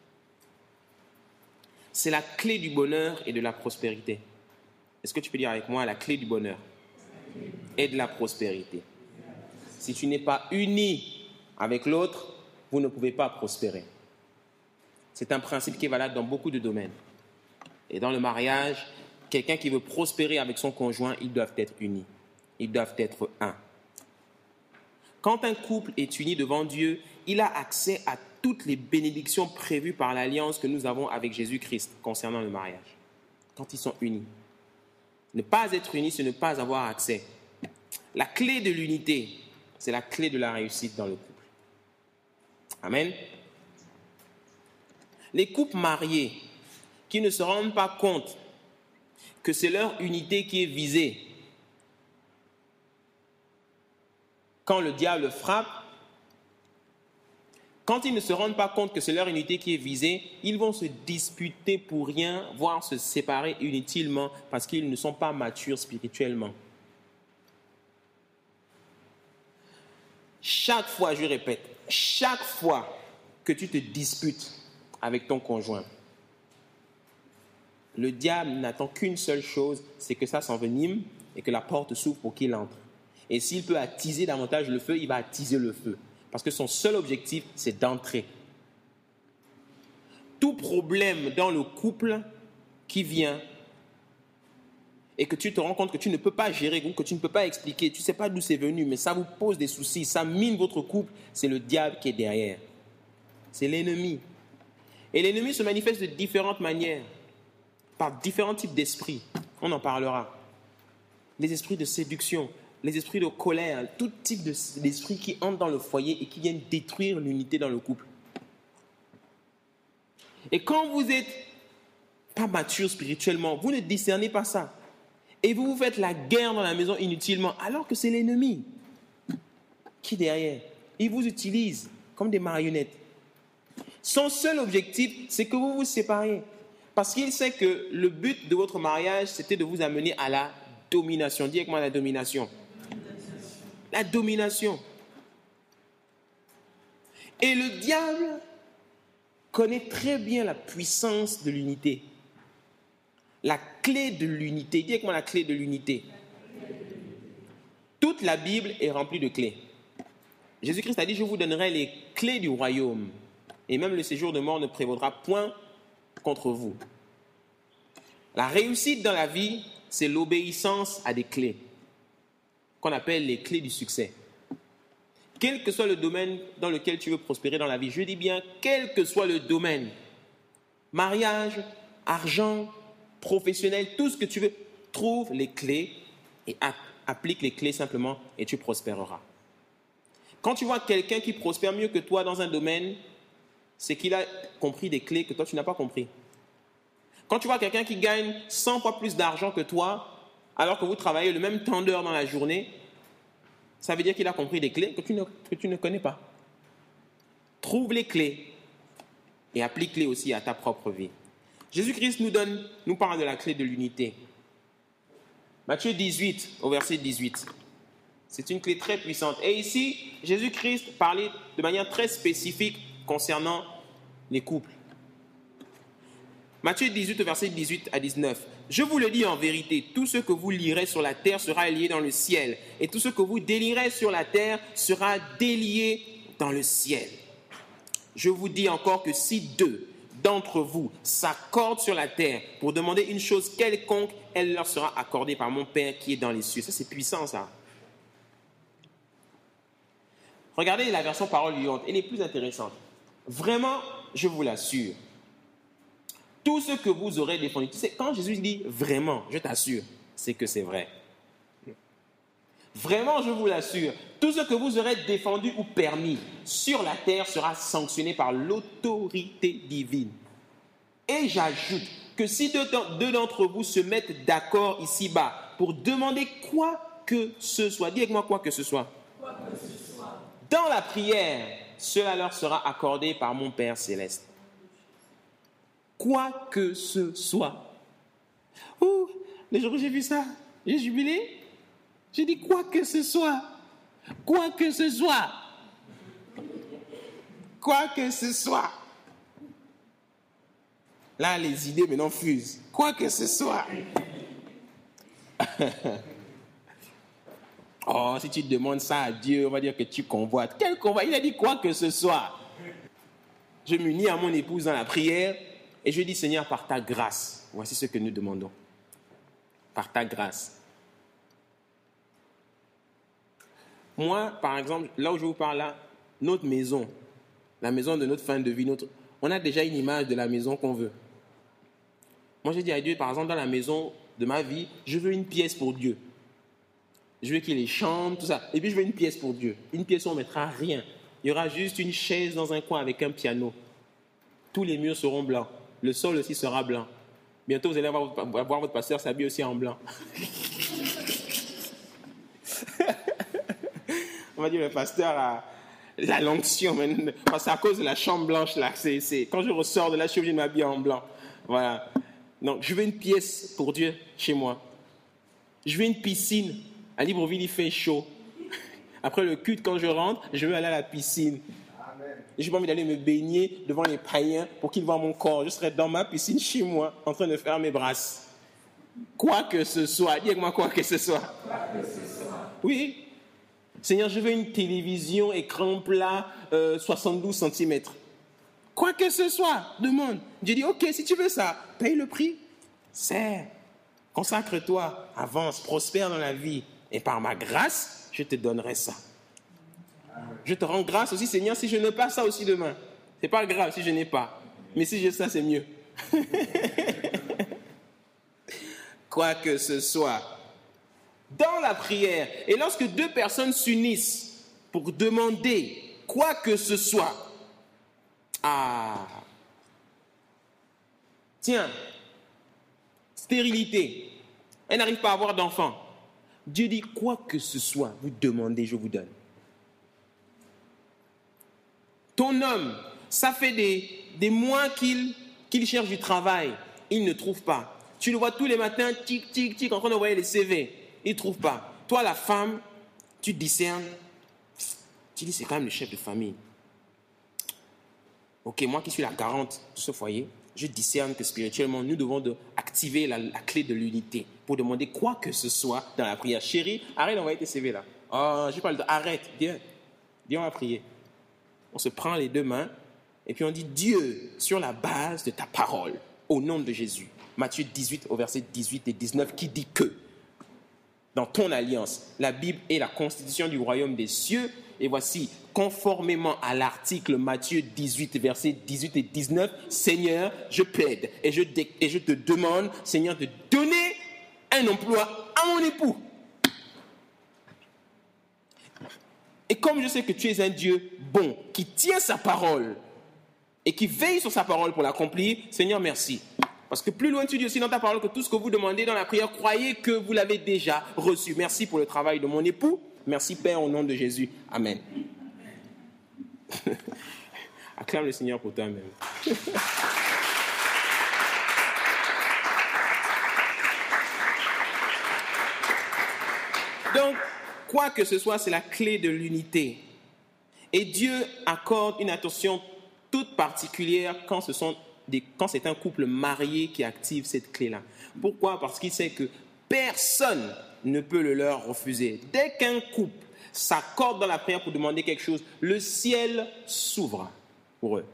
S2: c'est la clé du bonheur et de la prospérité. Est-ce que tu peux dire avec moi la clé du bonheur et de la prospérité? Si tu n'es pas uni avec l'autre, vous ne pouvez pas prospérer. C'est un principe qui est valable dans beaucoup de domaines. Et dans le mariage, quelqu'un qui veut prospérer avec son conjoint, ils doivent être unis. Ils doivent être un. Quand un couple est uni devant Dieu, il a accès à toutes les bénédictions prévues par l'alliance que nous avons avec Jésus-Christ concernant le mariage. Quand ils sont unis. Ne pas être unis, c'est ne pas avoir accès. La clé de l'unité, c'est la clé de la réussite dans le couple. Amen. Les couples mariés qui ne se rendent pas compte que c'est leur unité qui est visée, quand le diable frappe, quand ils ne se rendent pas compte que c'est leur unité qui est visée, ils vont se disputer pour rien, voire se séparer inutilement parce qu'ils ne sont pas matures spirituellement. Chaque fois, je répète, chaque fois que tu te disputes avec ton conjoint, le diable n'attend qu'une seule chose, c'est que ça s'envenime et que la porte s'ouvre pour qu'il entre. Et s'il peut attiser davantage le feu, il va attiser le feu. Parce que son seul objectif, c'est d'entrer. tout problème dans le couple qui vient et que tu te rends compte que tu ne peux pas gérer, ou que tu ne peux pas expliquer, tu ne sais pas d'où c'est venu, mais ça vous pose des soucis, ça mine votre couple, c'est le diable qui est derrière. C'est l'ennemi. Et l'ennemi se manifeste de différentes manières, par différents types d'esprits. On en parlera. Les esprits de séduction, les esprits de colère, tout type de, d'esprits qui entrent dans le foyer et qui viennent détruire l'unité dans le couple. Et quand vous n'êtes pas mature spirituellement, vous ne discernez pas ça. Et vous vous faites la guerre dans la maison inutilement, alors que c'est l'ennemi qui est derrière. Il vous utilise comme des marionnettes. Son seul objectif, c'est que vous vous sépariez. Parce qu'il sait que le but de votre mariage, c'était de vous amener à la domination. Dis avec moi la domination. La domination. Et le diable connaît très bien la puissance de l'unité. La clé de l'unité. Dis avec moi la clé de l'unité. Toute la Bible est remplie de clés. Jésus-Christ a dit, je vous donnerai les clés du royaume. Et même le séjour de mort ne prévaudra point contre vous. La réussite dans la vie, c'est l'obéissance à des clés, qu'on appelle les clés du succès. Quel que soit le domaine dans lequel tu veux prospérer dans la vie, je dis bien, quel que soit le domaine, mariage, argent, professionnel, tout ce que tu veux, trouve les clés et applique les clés simplement et tu prospéreras. Quand tu vois quelqu'un qui prospère mieux que toi dans un domaine, c'est qu'il a compris des clés que toi tu n'as pas compris. Quand tu vois quelqu'un qui gagne cent fois plus d'argent que toi, alors que vous travaillez le même temps d'heures dans la journée, ça veut dire qu'il a compris des clés que tu ne, que tu ne connais pas. Trouve les clés et applique-les aussi à ta propre vie. Jésus-Christ nous donne, nous parle de la clé de l'unité. Matthieu dix-huit, au verset dix-huit. C'est une clé très puissante. Et ici, Jésus-Christ parlait de manière très spécifique concernant les couples. Matthieu dix-huit, au verset dix-huit à dix-neuf. Je vous le dis en vérité, tout ce que vous lirez sur la terre sera lié dans le ciel, et tout ce que vous délierez sur la terre sera délié dans le ciel. Je vous dis encore que si deux d'entre vous s'accordent sur la terre pour demander une chose quelconque, elle leur sera accordée par mon Père qui est dans les cieux. Ça, c'est puissant, ça. Regardez la version parole vivante, elle est plus intéressante. Vraiment, je vous l'assure, tout ce que vous aurez défendu, tu sais, quand Jésus dit vraiment, je t'assure, c'est que c'est vrai. Vraiment, je vous l'assure, tout ce que vous aurez défendu ou permis sur la terre sera sanctionné par l'autorité divine. Et j'ajoute que si deux, deux d'entre vous se mettent d'accord ici-bas pour demander quoi que ce soit, dis avec moi quoi que ce soit. Quoi que ce soit. Dans la prière, cela leur sera accordé par mon Père céleste. Quoi que ce soit. Ouh, le jour où j'ai vu ça, j'ai jubilé. J'ai dit quoi que ce soit. Quoi que ce soit. Quoi que ce soit. Là, les idées maintenant fusent. Quoi que ce soit. Oh, si tu demandes ça à Dieu, on va dire que tu convoites. Quel convoi? Il a dit quoi que ce soit. Je m'unis à mon épouse dans la prière et je dis, Seigneur, par ta grâce, voici ce que nous demandons. Par ta grâce. Moi, par exemple, là où je vous parle là, notre maison, la maison de notre fin de vie, notre, on a déjà une image de la maison qu'on veut. Moi, j'ai dit à Dieu, par exemple, dans la maison de ma vie, je veux une pièce pour Dieu. Je veux qu'il y ait les chambres, tout ça. Et puis, je veux une pièce pour Dieu. Une pièce où on ne mettra rien. Il y aura juste une chaise dans un coin avec un piano. Tous les murs seront blancs. Le sol aussi sera blanc. Bientôt, vous allez voir, voir votre pasteur s'habiller aussi en blanc. On va dire, le pasteur a la l'onction. Parce que à cause de la chambre blanche, là, c'est, c'est, quand je ressors de là, je suis obligé de m'habiller en blanc. Voilà. Donc, je veux une pièce pour Dieu chez moi. Je veux une piscine. À Libreville, il fait chaud. Après le culte, quand je rentre, je veux aller à la piscine. Je n'ai pas envie d'aller me baigner devant les païens pour qu'ils voient mon corps. Je serai dans ma piscine chez moi, en train de faire mes brasses. Quoi que ce soit. Dis avec moi quoi que ce soit. Quoi que ce soit. Oui. Seigneur, je veux une télévision, écran plat, euh, soixante-douze centimètres. Quoi que ce soit, demande. Dieu dit, ok, si tu veux ça, paye le prix. Sers, consacre-toi, avance, prospère dans la vie. Et par ma grâce, je te donnerai ça. Je te rends grâce aussi, Seigneur, si je n'ai pas ça aussi demain. C'est pas grave si je n'ai pas. Mais si j'ai ça, c'est mieux. Quoi que ce soit, dans la prière, et lorsque deux personnes s'unissent pour demander quoi que ce soit, ah, tiens, stérilité, elle n'arrive pas à avoir d'enfant. Dieu dit quoi que ce soit, vous demandez, je vous donne. Ton homme, ça fait des, des mois qu'il, qu'il cherche du travail, il ne trouve pas. Tu le vois tous les matins, tic, tic, tic, en train d'envoyer les C V. Il ne trouve pas. Toi, la femme, tu discernes. Tu dis, c'est quand même le chef de famille. Ok, moi qui suis la garante de ce foyer, je discerne que spirituellement, nous devons de activer la, la clé de l'unité pour demander quoi que ce soit dans la prière. Chérie, arrête d'envoyer tes C V là. Oh, je parle de... Arrête, viens. Viens, on va prier. On se prend les deux mains et puis on dit, Dieu, sur la base de ta parole, au nom de Jésus. Matthieu dix-huit, au verset dix-huit et dix-neuf, qui dit que dans ton alliance, la Bible est la constitution du royaume des cieux. Et voici, conformément à l'article Matthieu dix-huit, versets dix-huit et dix-neuf, Seigneur, je plaide et je, dé- et je te demande, Seigneur, de donner un emploi à mon époux. Et comme je sais que tu es un Dieu bon, qui tient sa parole et qui veille sur sa parole pour l'accomplir, Seigneur, merci. Parce que plus loin, tu dis aussi dans ta parole que tout ce que vous demandez dans la prière, croyez que vous l'avez déjà reçu. Merci pour le travail de mon époux. Merci, Père, au nom de Jésus. Amen. Acclame le Seigneur pour toi-même. Donc, quoi que ce soit, c'est la clé de l'unité. Et Dieu accorde une attention toute particulière quand ce sont des, quand c'est un couple marié qui active cette clé-là. Pourquoi ? Parce qu'il sait que personne ne peut le leur refuser. Dès qu'un couple s'accorde dans la prière pour demander quelque chose, le ciel s'ouvre pour eux.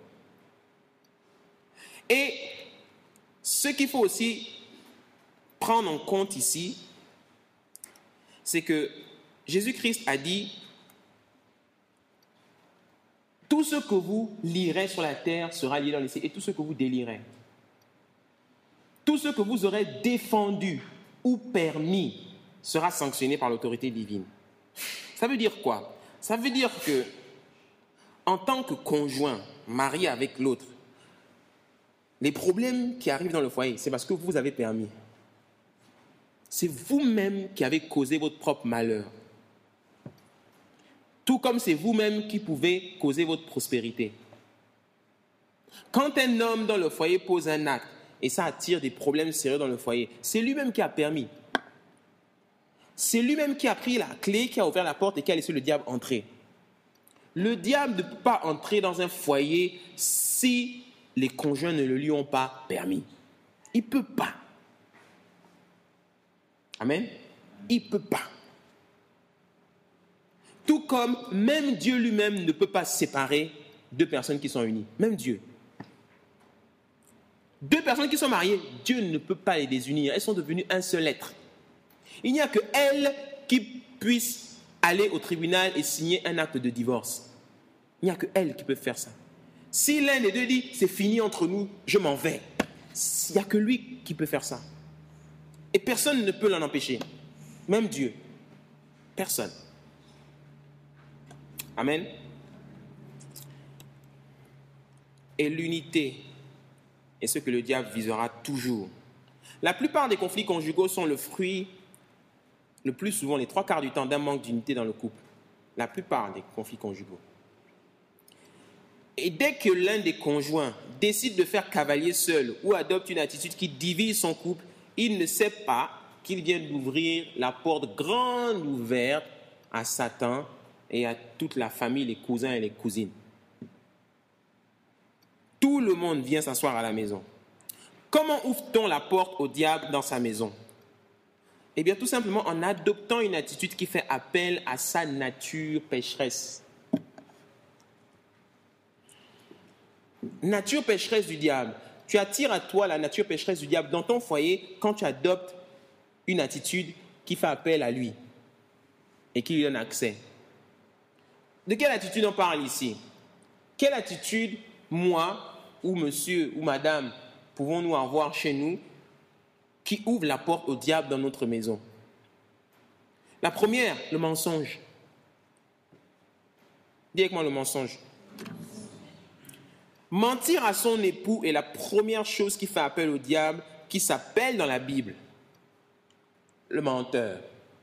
S2: Et ce qu'il faut aussi prendre en compte ici, c'est que Jésus-Christ a dit « Tout ce que vous lirez sur la terre sera lié dans les cieux, et tout ce que vous délirez. Tout ce que vous aurez défendu ou permis sera sanctionné par l'autorité divine. » Ça veut dire quoi ? Ça veut dire que, en tant que conjoint, marié avec l'autre, les problèmes qui arrivent dans le foyer, c'est parce que vous avez permis. C'est vous-même qui avez causé votre propre malheur. Tout comme c'est vous-même qui pouvez causer votre prospérité. Quand un homme dans le foyer pose un acte et ça attire des problèmes sérieux dans le foyer, c'est lui-même qui a permis. C'est lui-même qui a pris la clé, qui a ouvert la porte et qui a laissé le diable entrer. Le diable ne peut pas entrer dans un foyer si les conjoints ne le lui ont pas permis. Il ne peut pas. Amen. Il ne peut pas. Tout comme même Dieu lui-même ne peut pas séparer deux personnes qui sont unies. Même Dieu. Deux personnes qui sont mariées, Dieu ne peut pas les désunir. Elles sont devenues un seul être. Il n'y a que elles qui puissent aller au tribunal et signer un acte de divorce. Il n'y a que elles qui peuvent faire ça. Si l'un des deux dit, c'est fini entre nous, je m'en vais. Il n'y a que lui qui peut faire ça. Et personne ne peut l'en empêcher. Même Dieu. Personne. Amen. Et l'unité est ce que le diable visera toujours. La plupart des conflits conjugaux sont le fruit, le plus souvent, les trois quarts du temps, d'un manque d'unité dans le couple. La plupart des conflits conjugaux. Et dès que l'un des conjoints décide de faire cavalier seul ou adopte une attitude qui divise son couple, il ne sait pas qu'il vient d'ouvrir la porte grande ouverte à Satan et à toute la famille, les cousins et les cousines. Tout le monde vient s'asseoir à la maison. Comment ouvre-t-on la porte au diable dans sa maison ? Eh bien, tout simplement en adoptant une attitude qui fait appel à sa nature pécheresse. nature pécheresse du diable. Tu attires à toi la nature pécheresse du diable dans ton foyer quand tu adoptes une attitude qui fait appel à lui et qui lui donne accès. De quelle attitude on parle ici? Quelle attitude, moi, ou monsieur, ou madame, pouvons-nous avoir chez nous qui ouvre la porte au diable dans notre maison? La première, le mensonge. Dis avec moi le mensonge. Mentir à son époux est la première chose qui fait appel au diable, qui s'appelle dans la Bible le menteur.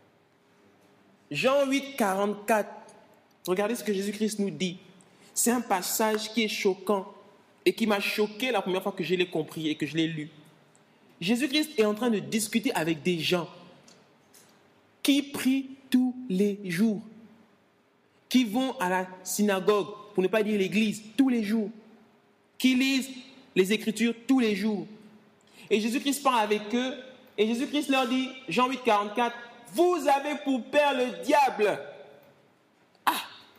S2: Jean huit, quarante-quatre. Regardez ce que Jésus-Christ nous dit. C'est un passage qui est choquant et qui m'a choqué la première fois que je l'ai compris et que je l'ai lu. Jésus-Christ est en train de discuter avec des gens qui prient tous les jours, qui vont à la synagogue, pour ne pas dire l'église, tous les jours, qui lisent les Écritures tous les jours. Et Jésus-Christ parle avec eux, et Jésus-Christ leur dit, Jean huit, quarante-quatre, « Vous avez pour père le diable. » Ah!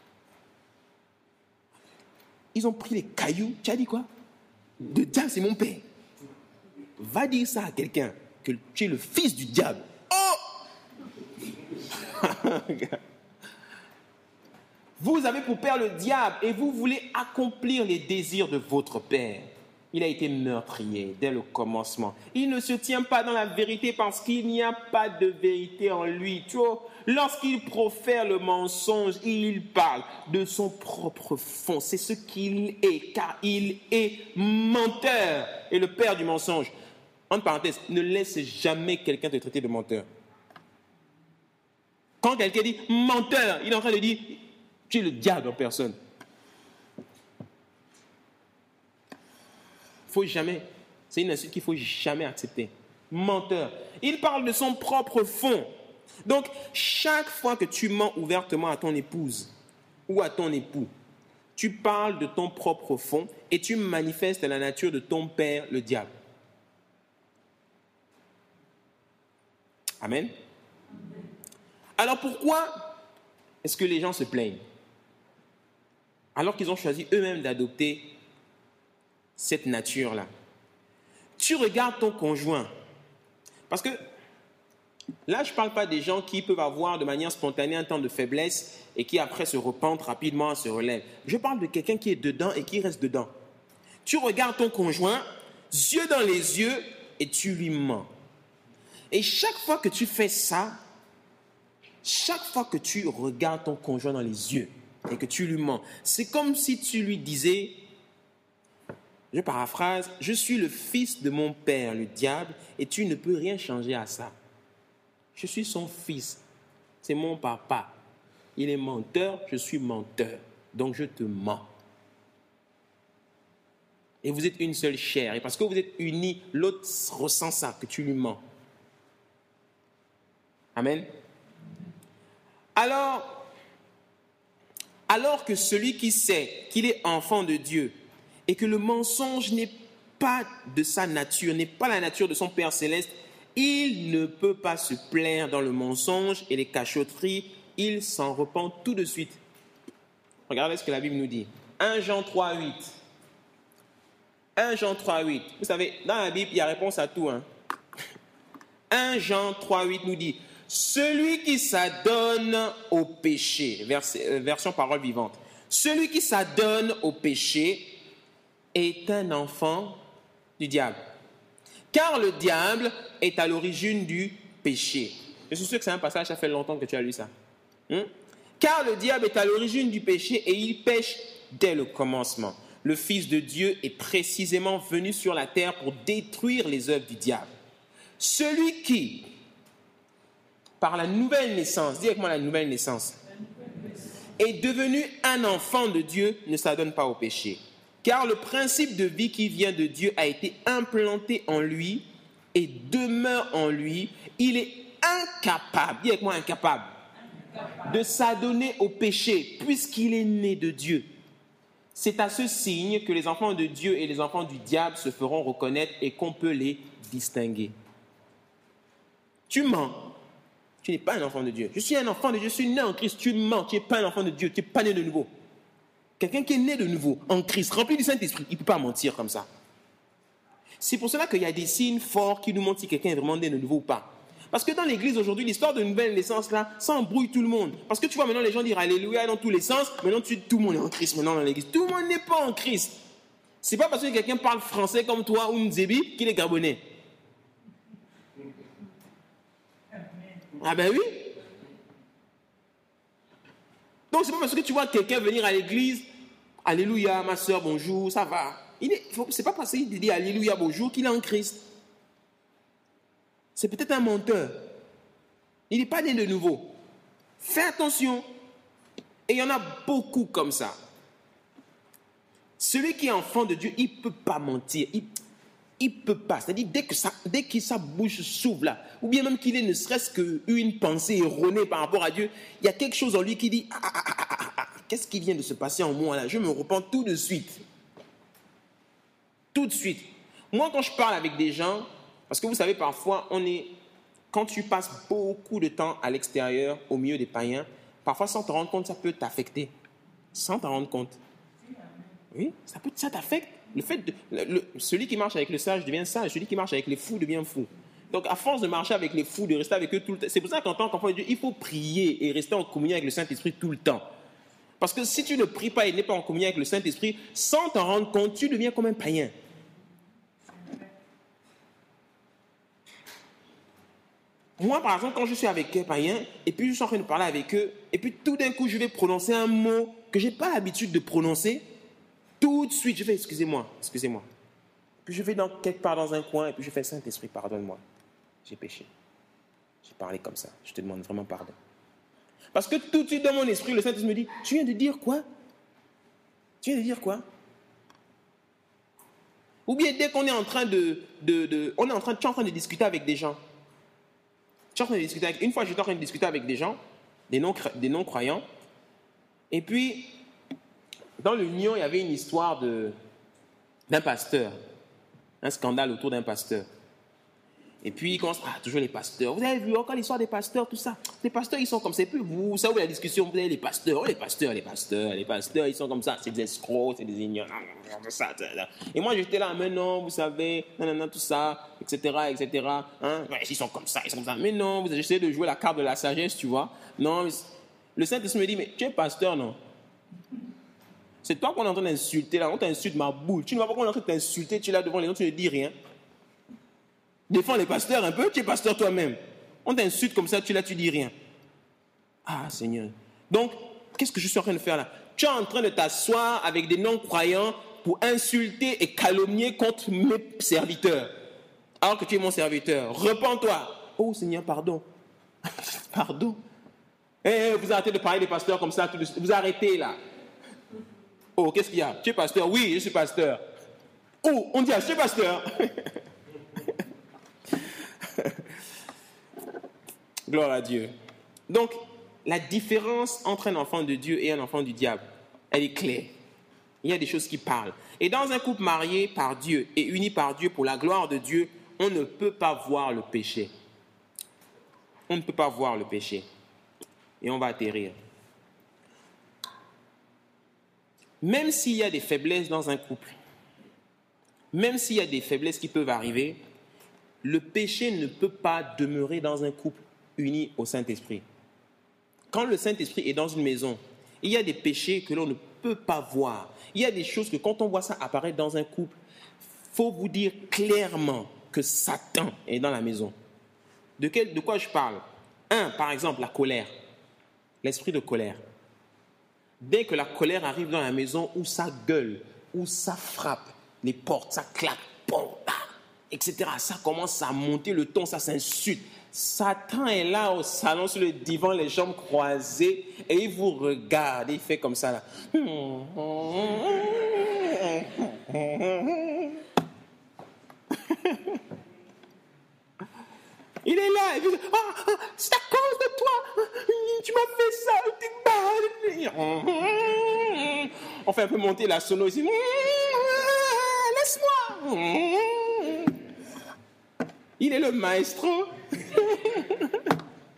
S2: Ils ont pris les cailloux. Tu as dit quoi? Le diable, c'est mon père. Va dire ça à quelqu'un, que tu es le fils du diable. Oh! Vous avez pour père le diable et vous voulez accomplir les désirs de votre père. Il a été meurtrier dès le commencement. Il ne se tient pas dans la vérité parce qu'il n'y a pas de vérité en lui. Tu vois, lorsqu'il profère le mensonge, il parle de son propre fond. C'est ce qu'il est, car il est menteur et le père du mensonge. Entre parenthèses, ne laisse jamais quelqu'un te traiter de menteur. Quand quelqu'un dit menteur, il est en train de dire tu es le diable en personne. Il ne faut jamais. C'est une insulte qu'il ne faut jamais accepter. Menteur. Il parle de son propre fond. Donc, chaque fois que tu mens ouvertement à ton épouse ou à ton époux, tu parles de ton propre fond et tu manifestes la nature de ton père, le diable. Amen. Alors pourquoi est-ce que les gens se plaignent? Alors qu'ils ont choisi eux-mêmes d'adopter cette nature-là. Tu regardes ton conjoint. Parce que là, je ne parle pas des gens qui peuvent avoir de manière spontanée un temps de faiblesse et qui après se repentent rapidement, se relèvent. Je parle de quelqu'un qui est dedans et qui reste dedans. Tu regardes ton conjoint, yeux dans les yeux, et tu lui mens. Et chaque fois que tu fais ça, chaque fois que tu regardes ton conjoint dans les yeux et que tu lui mens, c'est comme si tu lui disais, je paraphrase, je suis le fils de mon père, le diable, et tu ne peux rien changer à ça. Je suis son fils, c'est mon papa. Il est menteur, je suis menteur, donc je te mens. Et vous êtes une seule chair, et parce que vous êtes unis, l'autre ressent ça, que tu lui mens. Amen. Alors, alors que celui qui sait qu'il est enfant de Dieu et que le mensonge n'est pas de sa nature, n'est pas la nature de son Père céleste, il ne peut pas se plaire dans le mensonge et les cachotteries, il s'en repent tout de suite. Regardez ce que la Bible nous dit. un Jean trois, huit. un Jean trois, huit. Vous savez, dans la Bible, il y a réponse à tout. Hein? un Jean trois, huit nous dit, celui qui s'adonne au péché, vers, euh, version parole vivante, celui qui s'adonne au péché est un enfant du diable. Car le diable est à l'origine du péché. Je suis sûr que c'est un passage, ça fait longtemps que tu as lu ça. Hum? Car le diable est à l'origine du péché et il pêche dès le commencement. Le Fils de Dieu est précisément venu sur la terre pour détruire les œuvres du diable. Celui qui, par la nouvelle naissance, dis avec moi la nouvelle naissance, est devenu un enfant de Dieu, ne s'adonne pas au péché. Car le principe de vie qui vient de Dieu a été implanté en lui et demeure en lui. Il est incapable, dis avec moi incapable, de s'adonner au péché puisqu'il est né de Dieu. C'est à ce signe que les enfants de Dieu et les enfants du diable se feront reconnaître et qu'on peut les distinguer. Tu mens. Tu n'es pas un enfant de Dieu. Je suis un enfant de Dieu, je suis né en Christ. Tu mens, tu n'es pas un enfant de Dieu, tu n'es pas né de nouveau. Quelqu'un qui est né de nouveau, en Christ, rempli du Saint-Esprit, il ne peut pas mentir comme ça. C'est pour cela qu'il y a des signes forts qui nous montrent si quelqu'un est vraiment né de nouveau ou pas. Parce que dans l'église aujourd'hui, l'histoire de nouvelle naissance là, ça embrouille tout le monde. Parce que tu vois maintenant les gens dire Alléluia dans tous les sens, maintenant tu, tout le monde est en Christ maintenant dans l'église. Tout le monde n'est pas en Christ. C'est pas parce que quelqu'un parle français comme toi ou Nzebi qu'il est gabonais. Ah ben oui. Donc c'est pas parce que tu vois quelqu'un venir à l'église, Alléluia, ma soeur, bonjour, ça va. Il est, c'est pas parce qu'il dit Alléluia, bonjour qu'il est en Christ. C'est peut-être un menteur. Il n'est pas né de nouveau. Fais attention. Et il y en a beaucoup comme ça. Celui qui est enfant de Dieu, il ne peut pas mentir. Il ne peut pas. C'est-à-dire, dès que, ça, dès que sa bouche s'ouvre là, ou bien même qu'il ait ne serait-ce qu'une pensée erronée par rapport à Dieu, il y a quelque chose en lui qui dit ah, ah, ah, ah, ah, ah, qu'est-ce qui vient de se passer en moi là? Je me repens tout de suite. Tout de suite. Moi, quand je parle avec des gens, parce que vous savez, parfois, on est, quand tu passes beaucoup de temps à l'extérieur, au milieu des païens, parfois, sans te rendre compte, ça peut t'affecter. Sans te rendre compte. Oui, ça peut, ça t'affecte. Le fait de, le, le, celui qui marche avec le sage devient sage, celui qui marche avec les fous devient fou. Donc, à force de marcher avec les fous, de rester avec eux tout le temps, c'est pour ça qu'en tant qu'enfant de Dieu, il faut prier et rester en communion avec le Saint-Esprit tout le temps. Parce que si tu ne pries pas et n'es pas en communion avec le Saint-Esprit, sans t'en rendre compte, tu deviens comme un païen. Moi, par exemple, quand je suis avec un païen, et puis je suis en train de parler avec eux, et puis tout d'un coup, je vais prononcer un mot que je n'ai pas l'habitude de prononcer, tout de suite, je fais excusez-moi, excusez-moi. Puis je vais dans, quelque part dans un coin, et puis je fais Saint-Esprit, pardonne-moi. J'ai péché. J'ai parlé comme ça. Je te demande vraiment pardon. Parce que tout de suite, dans mon esprit, le Saint-Esprit me dit, tu viens de dire quoi? Tu viens de dire quoi? Ou bien dès qu'on est en train de, de, de on est en train, tu es en train de discuter avec des gens. Tu es en train de discuter avec, une fois, j'étais en train de discuter avec des gens, des non, des non-croyants, et puis, dans l'Union, il y avait une histoire de, d'un pasteur, un scandale autour d'un pasteur. Et puis, il commence, ah, toujours les pasteurs. Vous avez vu encore l'histoire des pasteurs, tout ça. Les pasteurs, ils sont comme ça. Et puis, vous, ça, vous, la discussion, vous avez les pasteurs, oh, les pasteurs, les pasteurs, les pasteurs, ils sont comme ça. C'est des escrocs, c'est des ignorants, tout ça, tout ça. Et moi, j'étais là, mais non, vous savez, nanana, tout ça, et cetera, et cetera. Hein? Ouais, ils sont comme ça, ils sont comme ça. Mais non, vous essayez de jouer la carte de la sagesse, tu vois. Non, le Saint-Esprit me dit, mais tu es pasteur, non? C'est toi qu'on est en train d'insulter, là. On t'insulte, ma boule. Tu ne vois pas qu'on est en train de t'insulter, tu es là devant les gens, tu ne dis rien. Défends les pasteurs un peu, tu es pasteur toi-même. On t'insulte comme ça, tu es là, tu dis rien. Ah, Seigneur. Donc, qu'est-ce que je suis en train de faire là? Tu es en train de t'asseoir avec des non-croyants pour insulter et calomnier contre mes serviteurs. Alors que tu es mon serviteur. Repends-toi. Oh, Seigneur, pardon. Pardon. Eh, vous arrêtez de parler des pasteurs comme ça. Vous arrêtez là. Oh, qu'est-ce qu'il y a? Tu es pasteur? Oui, je suis pasteur. Oh, on dit, ah, je suis pasteur. Gloire à Dieu. Donc, la différence entre un enfant de Dieu et un enfant du diable, elle est claire. Il y a des choses qui parlent. Et dans un couple marié par Dieu et uni par Dieu pour la gloire de Dieu, on ne peut pas voir le péché. On ne peut pas voir le péché. Et on va atterrir. Même s'il y a des faiblesses dans un couple, même s'il y a des faiblesses qui peuvent arriver, le péché ne peut pas demeurer dans un couple uni au Saint-Esprit. Quand le Saint-Esprit est dans une maison, il y a des péchés que l'on ne peut pas voir. Il y a des choses que quand on voit ça apparaître dans un couple, il faut vous dire clairement que Satan est dans la maison. De, quel, de quoi je parle? Un, par exemple, la colère. L'esprit de colère. Dès que la colère arrive dans la maison, où ça gueule, où ça frappe les portes, ça claque, bon, bah, et cetera. Ça commence à monter le ton, ça s'insulte. Satan est là au salon sur le divan, les jambes croisées, et il vous regarde, il fait comme ça là. Il est là, il dit, ah, ah, c'est à cause de toi, tu m'as fait ça, on fait un peu monter la sono ici, laisse-moi. Il est le maestro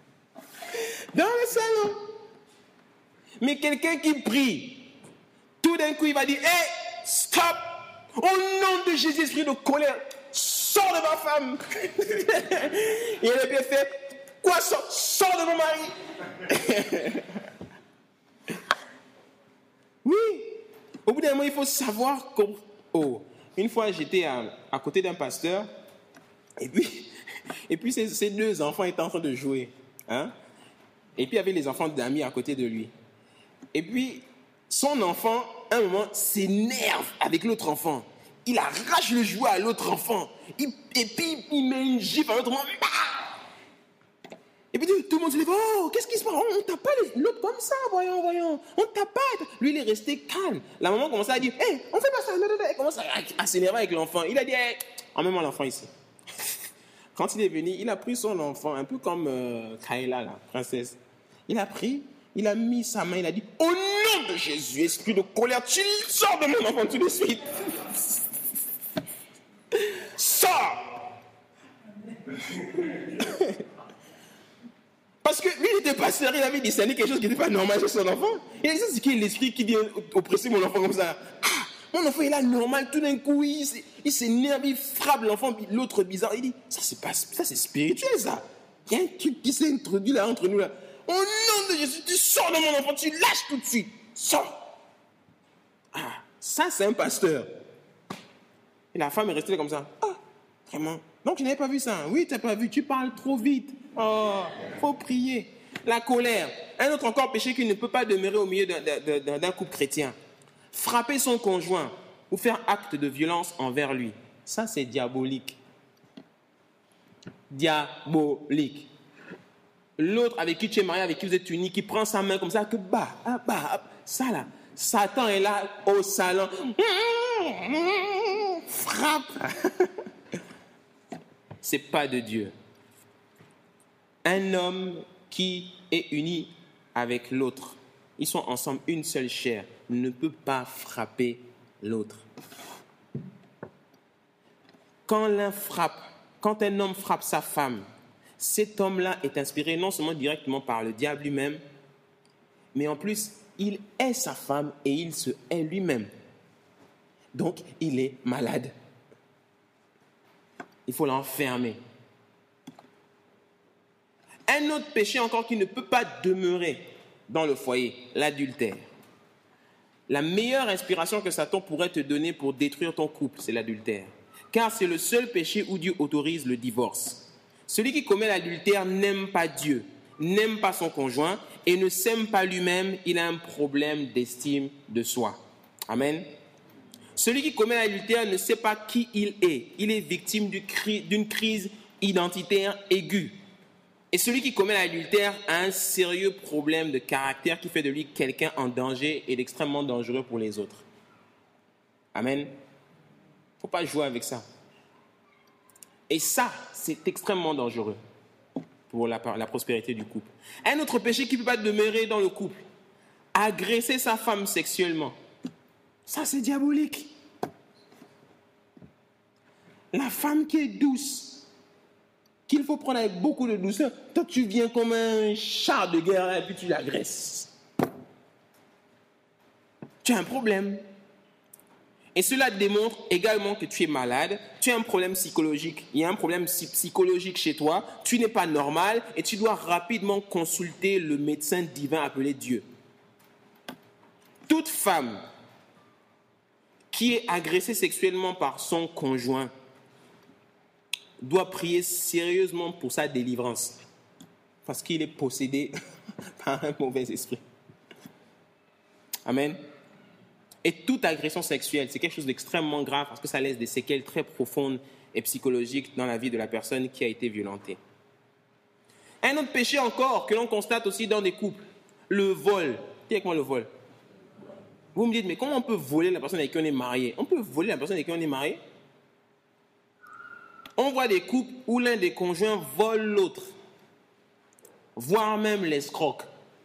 S2: dans le salon. Mais quelqu'un qui prie tous tout d'un coup, il va dire, hé, stop! Au nom de Jésus, esprit de colère, sors de ma femme! Et elle a bien fait, quoi, sors, sors de mon mari! Oui! Au bout d'un moment, il faut savoir comment... Oh, une fois, j'étais à, à côté d'un pasteur, et puis, et puis ses, ses deux enfants étaient en train de jouer. Hein? Et puis, il y avait les enfants d'amis à côté de lui. Et puis, son enfant, à un moment, s'énerve avec l'autre enfant. Il arrache le jouet à l'autre enfant. Il, et puis, il met une gifle à l'autre enfant. Et puis, tout le monde se lève. Oh, qu'est-ce qui se passe? On ne tape pas l'autre comme ça, voyons, voyons. On ne tape pas. Lui, il est resté calme. La maman commençait à dire, hé, hey, on ne fait pas ça. Elle commence à, à s'énerver avec l'enfant. Il a dit, hey, emmène-moi l'enfant ici. Quand il est venu, il a pris son enfant, un peu comme euh, Kaila, la princesse. Il a pris, il a mis sa main, il a dit, au nom de Jésus, esprit de colère, tu sors de mon enfant tout de suite. Sors. Parce que lui, il était pasteur, il avait discerné quelque chose qui n'était pas normal chez son enfant. Il a dit, c'est qui est l'esprit qui vient oppresser mon enfant comme ça? Ah, mon enfant, il est normal, tout d'un coup, il, il s'énerve, il frappe l'enfant, l'autre bizarre. Il dit, ça c'est, pas, ça, c'est spirituel, ça. Il y a un truc qui s'est introduit là, entre nous, là. Au nom de Jésus, tu sors de mon enfant, tu lâches tout de suite. Sors. Ah, ça, c'est un pasteur. Et la femme est restée là comme ça. Ah, vraiment? Donc, je n'avais pas vu ça. Oui, tu n'as pas vu, tu parles trop vite. Oh, il faut prier. La colère. Un autre encore péché qui ne peut pas demeurer au milieu d'un, d'un, d'un couple chrétien. Frapper son conjoint ou faire acte de violence envers lui. Ça, c'est diabolique. Diabolique. L'autre avec qui tu es marié, avec qui vous êtes unis, qui prend sa main comme ça, que bah, ah, bah, ah, ça là. Satan est là au salon. Frappe. C'est pas de Dieu. Un homme qui est uni avec l'autre, ils sont ensemble une seule chair, ne peut pas frapper l'autre. Quand l'un frappe, quand un homme frappe sa femme, cet homme-là est inspiré non seulement directement par le diable lui-même, mais en plus, il est sa femme et il se hait lui-même. Donc, il est malade. Il faut l'enfermer. Un autre péché encore qui ne peut pas demeurer dans le foyer, l'adultère. La meilleure inspiration que Satan pourrait te donner pour détruire ton couple, c'est l'adultère. Car c'est le seul péché où Dieu autorise le divorce. Celui qui commet l'adultère n'aime pas Dieu, n'aime pas son conjoint et ne s'aime pas lui-même. Il a un problème d'estime de soi. Amen. Celui qui commet l'adultère ne sait pas qui il est. Il est victime d'une crise identitaire aiguë. Et celui qui commet l'adultère a un sérieux problème de caractère qui fait de lui quelqu'un en danger et d'extrêmement dangereux pour les autres. Amen. Il ne faut pas jouer avec ça. Et ça, c'est extrêmement dangereux pour la, la prospérité du couple. Un autre péché qui ne peut pas demeurer dans le couple, agresser sa femme sexuellement. Ça, c'est diabolique. La femme qui est douce, qu'il faut prendre avec beaucoup de douceur. Toi, tu viens comme un char de guerre et puis tu l'agresses. Tu as un problème. Et cela démontre également que tu es malade, tu as un problème psychologique. Il y a un problème psychologique chez toi, tu n'es pas normal et tu dois rapidement consulter le médecin divin appelé Dieu. Toute femme qui est agressée sexuellement par son conjoint doit prier sérieusement pour sa délivrance parce qu'il est possédé par un mauvais esprit. Amen. Et toute agression sexuelle, c'est quelque chose d'extrêmement grave parce que ça laisse des séquelles très profondes et psychologiques dans la vie de la personne qui a été violentée. Un autre péché encore que l'on constate aussi dans des couples, le vol. Dis avec moi le vol. Vous me dites, mais comment on peut voler la personne avec qui on est marié? On peut voler la personne avec qui on est marié? On voit des couples où l'un des conjoints vole l'autre, voire même l'escroque.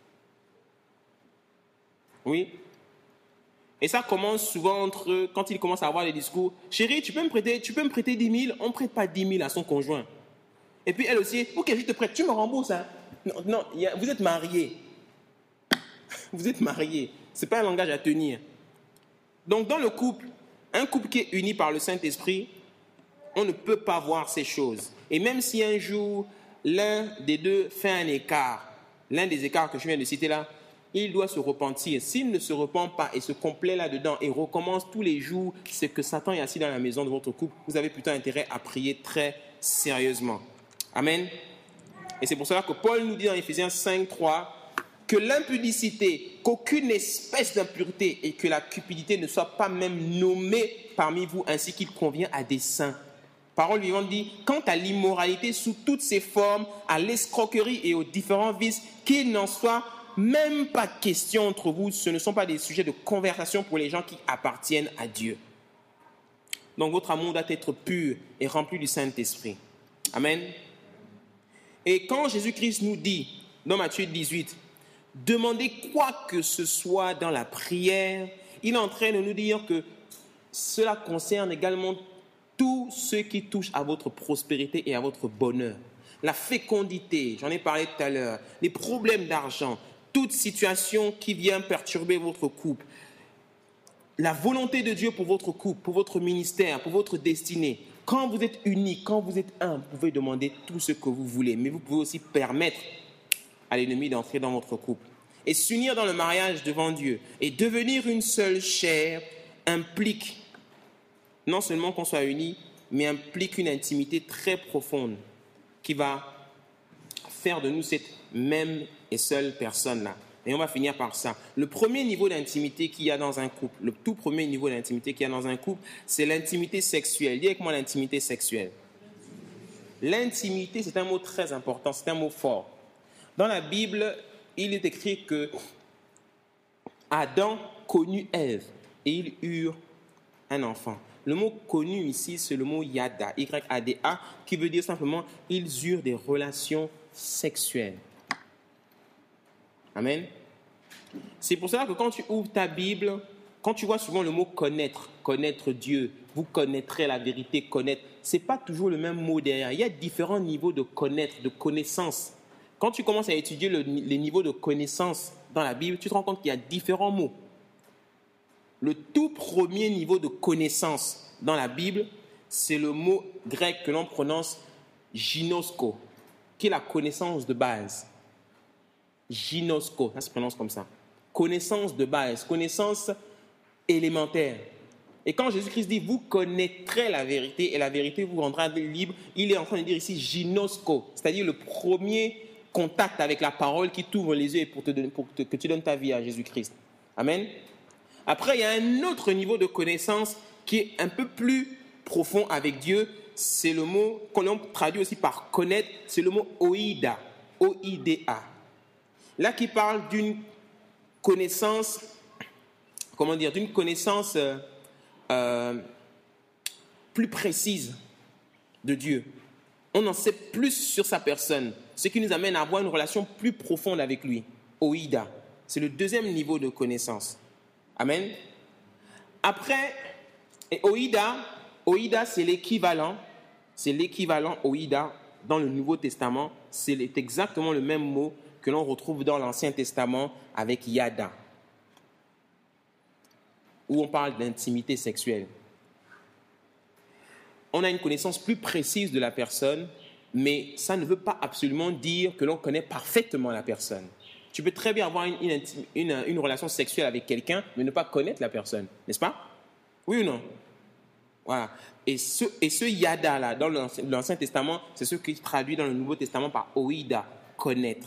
S2: Oui. Et ça commence souvent entre eux, quand ils commencent à avoir des discours. Chérie, tu peux me prêter, tu peux me prêter dix mille? On ne prête pas dix mille à son conjoint. Et puis elle aussi, ok, je te prête, tu me rembourses. Hein? Non, non y a, vous êtes mariés. Vous êtes mariés. Ce n'est pas un langage à tenir. Donc dans le couple, un couple qui est uni par le Saint-Esprit, on ne peut pas voir ces choses. Et même si un jour, l'un des deux fait un écart, l'un des écarts que je viens de citer là, il doit se repentir. S'il ne se repent pas et se complaît là-dedans et recommence tous les jours ce que Satan est assis dans la maison de votre couple, vous avez plutôt intérêt à prier très sérieusement. Amen. Et c'est pour cela que Paul nous dit dans Éphésiens cinq, trois, que l'impudicité, qu'aucune espèce d'impureté et que la cupidité ne soient pas même nommées parmi vous, ainsi qu'il convient à des saints. Parole vivante dit, quant à l'immoralité sous toutes ses formes, à l'escroquerie et aux différents vices, qu'il n'en soit même pas question entre vous, ce ne sont pas des sujets de conversation pour les gens qui appartiennent à Dieu. Donc votre amour doit être pur et rempli du Saint-Esprit. Amen. Et quand Jésus-Christ nous dit, dans Matthieu dix-huit, demandez quoi que ce soit dans la prière, il est en train de nous dire que cela concerne également tout ce qui touche à votre prospérité et à votre bonheur. La fécondité, j'en ai parlé tout à l'heure, les problèmes d'argent, toute situation qui vient perturber votre couple, la volonté de Dieu pour votre couple, pour votre ministère, pour votre destinée. Quand vous êtes unis, quand vous êtes un, vous pouvez demander tout ce que vous voulez, mais vous pouvez aussi permettre à l'ennemi d'entrer dans votre couple. Et s'unir dans le mariage devant Dieu et devenir une seule chair implique non seulement qu'on soit unis, mais implique une intimité très profonde qui va faire de nous cette même et seule personne-là. Et on va finir par ça. Le premier niveau d'intimité qu'il y a dans un couple, le tout premier niveau d'intimité qu'il y a dans un couple, c'est l'intimité sexuelle. Dis avec moi l'intimité sexuelle. L'intimité, c'est un mot très important, c'est un mot fort. Dans la Bible, il est écrit que Adam connut Ève et ils eurent un enfant. Le mot connu ici, c'est le mot yada, Y A D A, qui veut dire simplement ils eurent des relations sexuelles. Amen. C'est pour cela que quand tu ouvres ta Bible, quand tu vois souvent le mot connaître, connaître Dieu, vous connaîtrez la vérité, connaître, ce n'est pas toujours le même mot derrière. Il y a différents niveaux de connaître, de connaissance. Quand tu commences à étudier le, les niveaux de connaissance dans la Bible, tu te rends compte qu'il y a différents mots. Le tout premier niveau de connaissance dans la Bible, c'est le mot grec que l'on prononce ginosko, qui est la connaissance de base. Ginosko, ça se prononce comme ça. Connaissance de base, connaissance élémentaire. Et quand Jésus-Christ dit « vous connaîtrez la vérité et la vérité vous rendra libre », il est en train de dire ici « ginosko », c'est-à-dire le premier contact avec la parole qui t'ouvre les yeux pour, te donner, pour te, que tu donnes ta vie à Jésus-Christ. Amen. Après, il y a un autre niveau de connaissance qui est un peu plus profond avec Dieu. C'est le mot qu'on traduit aussi par « connaître », c'est le mot « oïda », O I D A. Là, qui parle d'une connaissance, comment dire, d'une connaissance euh, euh, plus précise de Dieu. On en sait plus sur sa personne, ce qui nous amène à avoir une relation plus profonde avec lui. Oïda, c'est le deuxième niveau de connaissance. Amen. Après, et Oïda, Oïda, c'est l'équivalent, c'est l'équivalent Oïda dans le Nouveau Testament. C'est exactement le même mot que l'on retrouve dans l'Ancien Testament avec Yada, où on parle d'intimité sexuelle. On a une connaissance plus précise de la personne, mais ça ne veut pas absolument dire que l'on connaît parfaitement la personne. Tu peux très bien avoir une, une, une, une relation sexuelle avec quelqu'un, mais ne pas connaître la personne, n'est-ce pas? Oui ou non? Voilà. Et ce, et ce Yada-là, dans l'Ancien, l'Ancien Testament, c'est ce qui est traduit dans le Nouveau Testament par Oïda, connaître.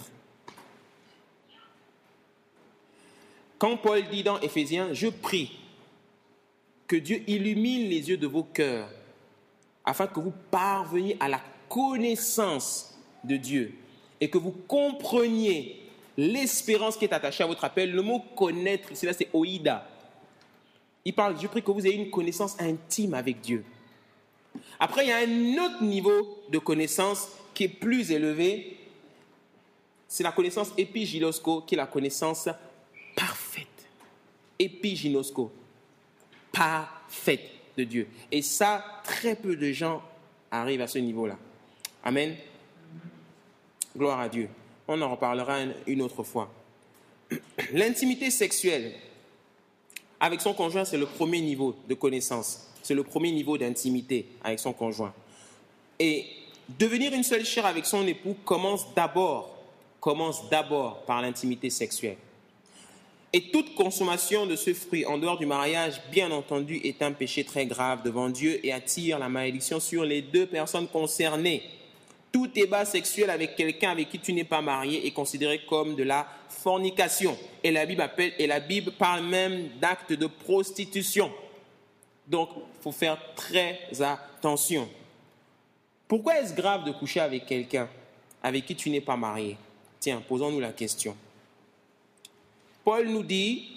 S2: Quand Paul dit dans Éphésiens, je prie que Dieu illumine les yeux de vos cœurs afin que vous parveniez à la connaissance de Dieu et que vous compreniez l'espérance qui est attachée à votre appel. Le mot connaître, c'est là, c'est oïda. Il parle, je prie que vous ayez une connaissance intime avec Dieu. Après, il y a un autre niveau de connaissance qui est plus élevé. C'est la connaissance épiginosko, qui est la connaissance parfaite. Épiginosko, parfaite de Dieu. Et ça, très peu de gens arrivent à ce niveau-là. Amen. Gloire à Dieu. On en reparlera une autre fois. L'intimité sexuelle. avec son conjoint, c'est le premier niveau de connaissance. C'est le premier niveau d'intimité avec son conjoint. Et devenir une seule chair avec son époux commence d'abord, commence d'abord par l'intimité sexuelle. Et toute consommation de ce fruit en dehors du mariage, bien entendu, est un péché très grave devant Dieu et attire la malédiction sur les deux personnes concernées. Tout débat sexuel avec quelqu'un avec qui tu n'es pas marié est considéré comme de la fornication. Et la Bible appelle, et la Bible parle même d'acte de prostitution. Donc, il faut faire très attention. Pourquoi est-ce grave de coucher avec quelqu'un avec qui tu n'es pas marié? Tiens, posons-nous la question. Paul nous dit,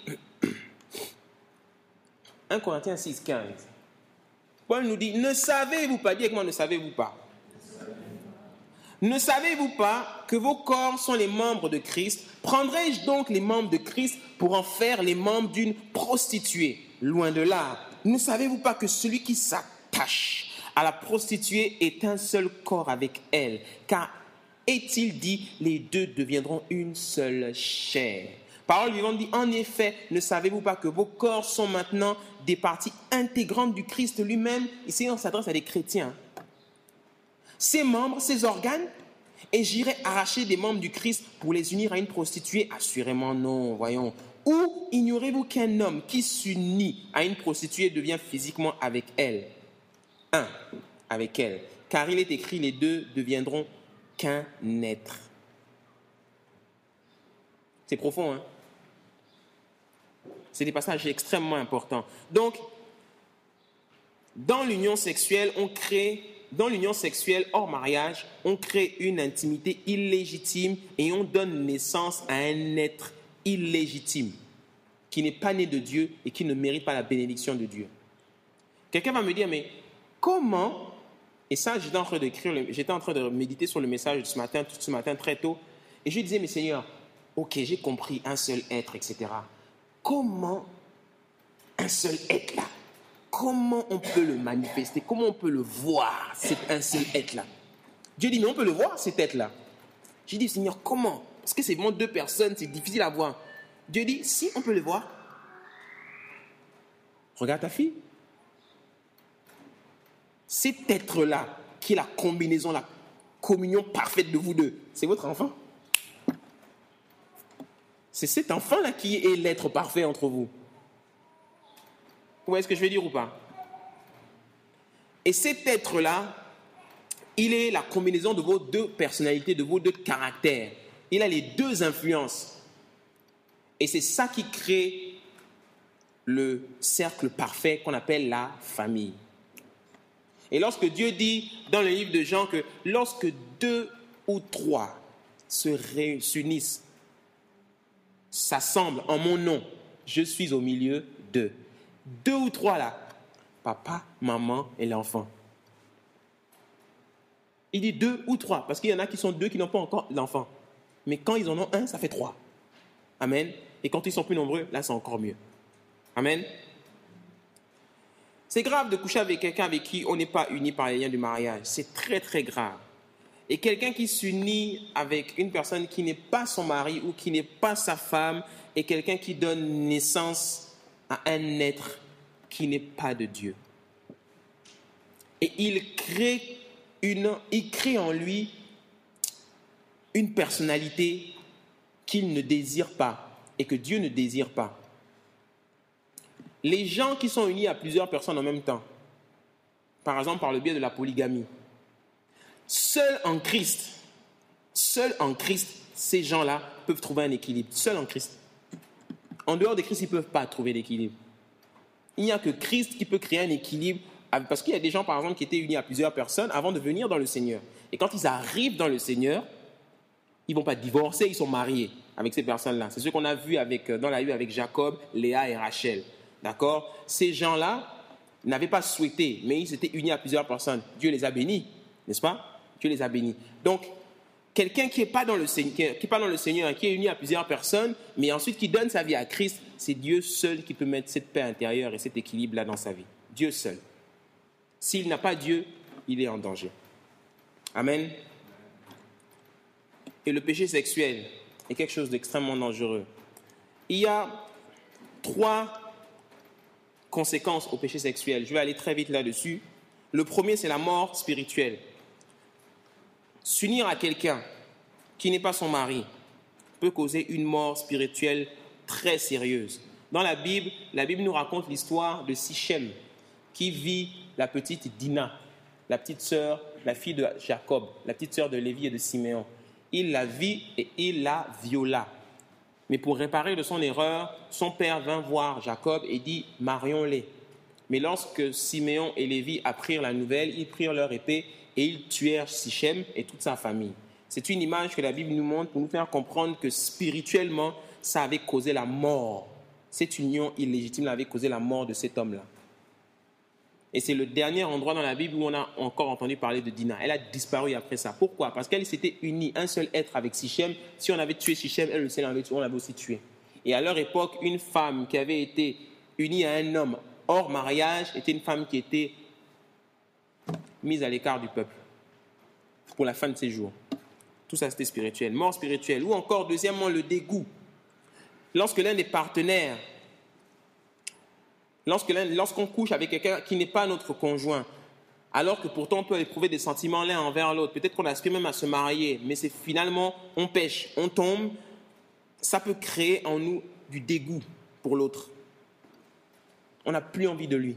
S2: un Corinthiens six, quinze, Paul nous dit, ne savez-vous pas, dis avec moi, ne savez-vous pas, ne savez-vous pas que vos corps sont les membres de Christ? Prendrai-je donc les membres de Christ pour en faire les membres d'une prostituée? Loin de là. Ne savez-vous pas que celui qui s'attache à la prostituée est un seul corps avec elle? Car est-il dit, les deux deviendront une seule chair? Parole vivante dit, en effet, ne savez-vous pas que vos corps sont maintenant des parties intégrantes du Christ lui-même? Ici, on s'adresse à des chrétiens. Ses membres, ses organes, et j'irai arracher des membres du Christ pour les unir à une prostituée? Assurément non, voyons. Ou ignorez-vous qu'un homme qui s'unit à une prostituée devient physiquement avec elle? Un, avec elle. Car il est écrit, les deux deviendront qu'un être. C'est profond, hein? C'est des passages extrêmement importants. Donc, dans l'union sexuelle, on crée, dans l'union sexuelle hors mariage, on crée une intimité illégitime et on donne naissance à un être illégitime qui n'est pas né de Dieu et qui ne mérite pas la bénédiction de Dieu. Quelqu'un va me dire, mais comment, et ça j'étais en train d'écrire, j'étais en train de méditer sur le message de ce matin, tout ce matin très tôt, et je disais, mais Seigneur, ok, j'ai compris, un seul être, et cetera. Comment un seul être-là, comment on peut le manifester, comment on peut le voir, cet un seul être-là? Dieu dit, mais on peut le voir, cet être-là. J'ai dit, Seigneur, comment? Parce que c'est vraiment deux personnes, c'est difficile à voir. Dieu dit, si, on peut le voir. Regarde ta fille. Cet être-là, qui est la combinaison, la communion parfaite de vous deux, c'est votre enfant. C'est cet enfant-là qui est l'être parfait entre vous. Vous voyez ce que je veux dire ou pas? Et cet être-là, il est la combinaison de vos deux personnalités, de vos deux caractères. Il a les deux influences. Et c'est ça qui crée le cercle parfait qu'on appelle la famille. Et lorsque Dieu dit dans le livre de Jean que lorsque deux ou trois se réunissent, s'assemblent en mon nom, je suis au milieu d'eux. Deux ou trois là, papa, maman et l'enfant. Il dit deux ou trois, parce qu'il y en a qui sont deux qui n'ont pas encore l'enfant. Mais quand ils en ont un, ça fait trois. Amen. Et quand ils sont plus nombreux, là c'est encore mieux. Amen. C'est grave de coucher avec quelqu'un avec qui on n'est pas uni par les liens du mariage. C'est très très grave. Et quelqu'un qui s'unit avec une personne qui n'est pas son mari ou qui n'est pas sa femme est quelqu'un qui donne naissance à un être qui n'est pas de Dieu. Et il crée, une, il crée en lui une personnalité qu'il ne désire pas et que Dieu ne désire pas. Les gens qui sont unis à plusieurs personnes en même temps, par exemple par le biais de la polygamie, seuls en Christ, seuls en Christ, ces gens-là peuvent trouver un équilibre. Seuls en Christ. En dehors de Christ, ils ne peuvent pas trouver d'équilibre. Il n'y a que Christ qui peut créer un équilibre. Parce qu'il y a des gens, par exemple, qui étaient unis à plusieurs personnes avant de venir dans le Seigneur. Et quand ils arrivent dans le Seigneur, ils ne vont pas divorcer, ils sont mariés avec ces personnes-là. C'est ce qu'on a vu avec, dans la Bible avec Jacob, Léa et Rachel. D'accord? Ces gens-là n'avaient pas souhaité, mais ils étaient unis à plusieurs personnes. Dieu les a bénis, n'est-ce pas? Dieu les a bénis. Donc, quelqu'un qui n'est pas dans le Seigneur, qui est pas dans le Seigneur, qui est uni à plusieurs personnes, mais ensuite qui donne sa vie à Christ, c'est Dieu seul qui peut mettre cette paix intérieure et cet équilibre-là dans sa vie. Dieu seul. S'il n'a pas Dieu, il est en danger. Amen. Et le péché sexuel est quelque chose d'extrêmement dangereux. Il y a trois conséquences au péché sexuel. Je vais aller très vite là-dessus. Le premier, c'est la mort spirituelle. S'unir à quelqu'un qui n'est pas son mari peut causer une mort spirituelle très sérieuse. Dans la Bible, la Bible nous raconte l'histoire de Sichem qui vit la petite Dina, la petite sœur, la fille de Jacob, la petite sœur de Lévi et de Siméon. Il la vit et il la viola. Mais pour réparer de son erreur, son père vint voir Jacob et dit « marions-les ». Mais lorsque Siméon et Lévi apprirent la nouvelle, ils prirent leur épée et ils tuèrent Sichem et toute sa famille. C'est une image que la Bible nous montre pour nous faire comprendre que spirituellement, ça avait causé la mort. Cette union illégitime avait causé la mort de cet homme-là. Et c'est le dernier endroit dans la Bible où on a encore entendu parler de Dina. Elle a disparu après ça. Pourquoi? Parce qu'elle s'était unie, un seul être avec Sichem. Si on avait tué Sichem, elle aussi, on l'avait aussi tué. Et à leur époque, une femme qui avait été unie à un homme hors mariage était une femme qui était mise à l'écart du peuple pour la fin de ses jours. Tout ça, c'était spirituel. Mort spirituelle. Ou encore, deuxièmement, le dégoût. Lorsque l'un des partenaires, lorsque l'un, lorsqu'on couche avec quelqu'un qui n'est pas notre conjoint, alors que pourtant on peut éprouver des sentiments l'un envers l'autre, peut-être qu'on aspire même à se marier, mais c'est finalement, on pêche, on tombe, ça peut créer en nous du dégoût pour l'autre. On n'a plus envie de lui.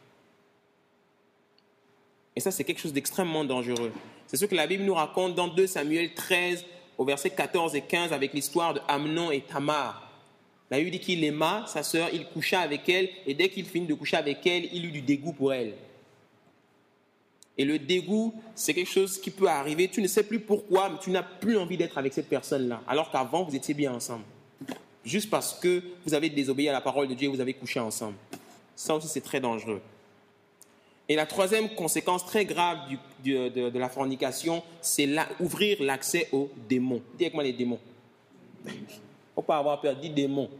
S2: Et ça, c'est quelque chose d'extrêmement dangereux. C'est ce que la Bible nous raconte dans deux Samuel treize, au verset quatorze et quinze, avec l'histoire de Amnon et Tamar. La Bible dit qu'il aima sa sœur, il coucha avec elle, et dès qu'il finit de coucher avec elle, il eut du dégoût pour elle. Et le dégoût, c'est quelque chose qui peut arriver, tu ne sais plus pourquoi, mais tu n'as plus envie d'être avec cette personne-là, alors qu'avant, vous étiez bien ensemble. Juste parce que vous avez désobéi à la parole de Dieu et vous avez couché ensemble. Ça aussi, c'est très dangereux. Et la troisième conséquence très grave du, du, de, de la fornication, c'est la, ouvrir l'accès aux démons. Dis avec moi les démons. Il ne faut pas avoir peur, dis démons.